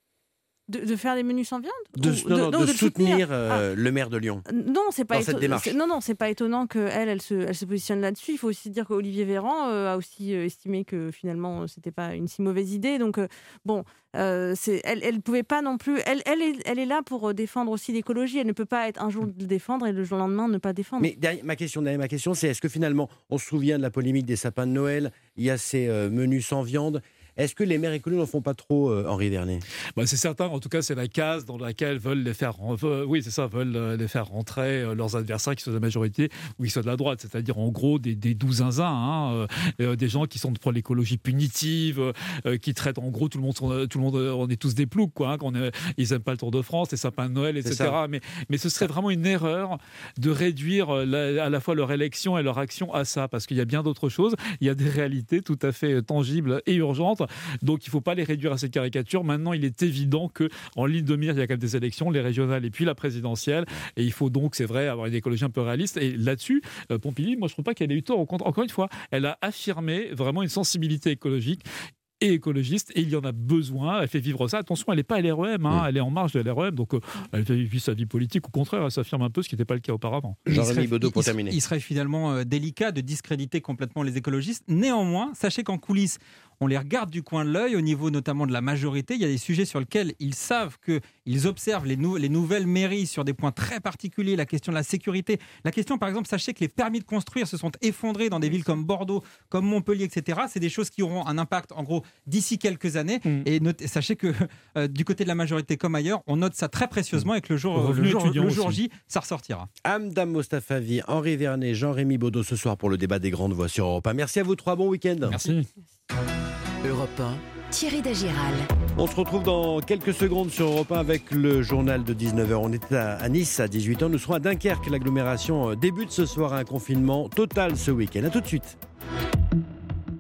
De, de faire des menus sans viande de, ou, non, non, de, de, de soutenir euh, ah. le maire de Lyon. Non, c'est pas dans éton... cette démarche. Non, non, c'est pas étonnant qu'elle, elle se, elle se positionne là-dessus. Il faut aussi dire qu'Olivier Véran euh, a aussi euh, estimé que finalement, c'était pas une si mauvaise idée. Donc, euh, bon, euh, c'est, elle, elle pouvait pas non plus. Elle, elle, est, elle est là pour défendre aussi l'écologie. Elle ne peut pas être un jour le défendre et le jour lendemain ne pas défendre. Mais derrière, ma question, derrière ma question, c'est est-ce que finalement, on se souvient de la polémique des sapins de Noël? Il y a ces euh, menus sans viande. Est-ce que les maires écolos n'en font pas trop, euh, Henri Vernet? Bah, c'est certain, en tout cas, c'est la case dans laquelle veulent les faire, veulent, oui, c'est ça, veulent les faire rentrer euh, leurs adversaires, qui sont de la majorité ou qui sont de la droite, c'est-à-dire en gros des, des doux zinzins, hein, euh, des gens qui sont pour l'écologie punitive, euh, qui traitent en gros tout le monde, sont, tout le monde, on est tous des ploucs, quoi, hein, qu'on est, ils n'aiment pas le Tour de France, les sapins de Noël, et cetera. Mais, mais ce serait vraiment une erreur de réduire la, à la fois leur élection et leur action à ça, parce qu'il y a bien d'autres choses. Il y a des réalités tout à fait tangibles et urgentes. Donc il ne faut pas les réduire à cette caricature. Maintenant, il est évident qu'en ligne de mire, il y a quand même des élections, les régionales et puis la présidentielle. Et il faut donc, c'est vrai, avoir une écologie un peu réaliste. Et là-dessus, euh, Pompili, moi je ne trouve pas qu'elle ait eu tort. Encore une fois, elle a affirmé vraiment une sensibilité écologique et écologiste, et il y en a besoin. Elle fait vivre ça. Attention, elle n'est pas à l'R E M, hein, mmh. elle est en marge de l'R E M, donc euh, elle vit sa vie politique. Au contraire, elle s'affirme un peu, ce qui n'était pas le cas auparavant. Jean-Rémy Baudot, pour il, terminer. Il serait finalement euh, délicat de discréditer complètement les écologistes. Néanmoins, sachez qu'en coulisses, on les regarde du coin de l'œil, au niveau notamment de la majorité. Il y a des sujets sur lesquels ils savent qu'ils observent les, nou- les nouvelles mairies sur des points très particuliers, la question de la sécurité. La question, par exemple, sachez que les permis de construire se sont effondrés dans des villes comme Bordeaux, comme Montpellier, et cetera. C'est des choses qui auront un impact, en gros, d'ici quelques années. Mmh. Et notez, sachez que euh, du côté de la majorité comme ailleurs, on note ça très précieusement et que le jour, le jour, le jour J, ça ressortira. Amdam Mostafavi, Henri Vernet, Jean-Rémy Baudot ce soir pour le débat des grandes voix sur Europe un. Merci à vous trois, bon week-end. Merci. Europe un, Thierry Dagiral. On se retrouve dans quelques secondes sur Europe un avec le journal de dix-neuf heures. On était à Nice à dix-huit heures. Nous serons à Dunkerque. L'agglomération débute ce soir un confinement total ce week-end. A tout de suite.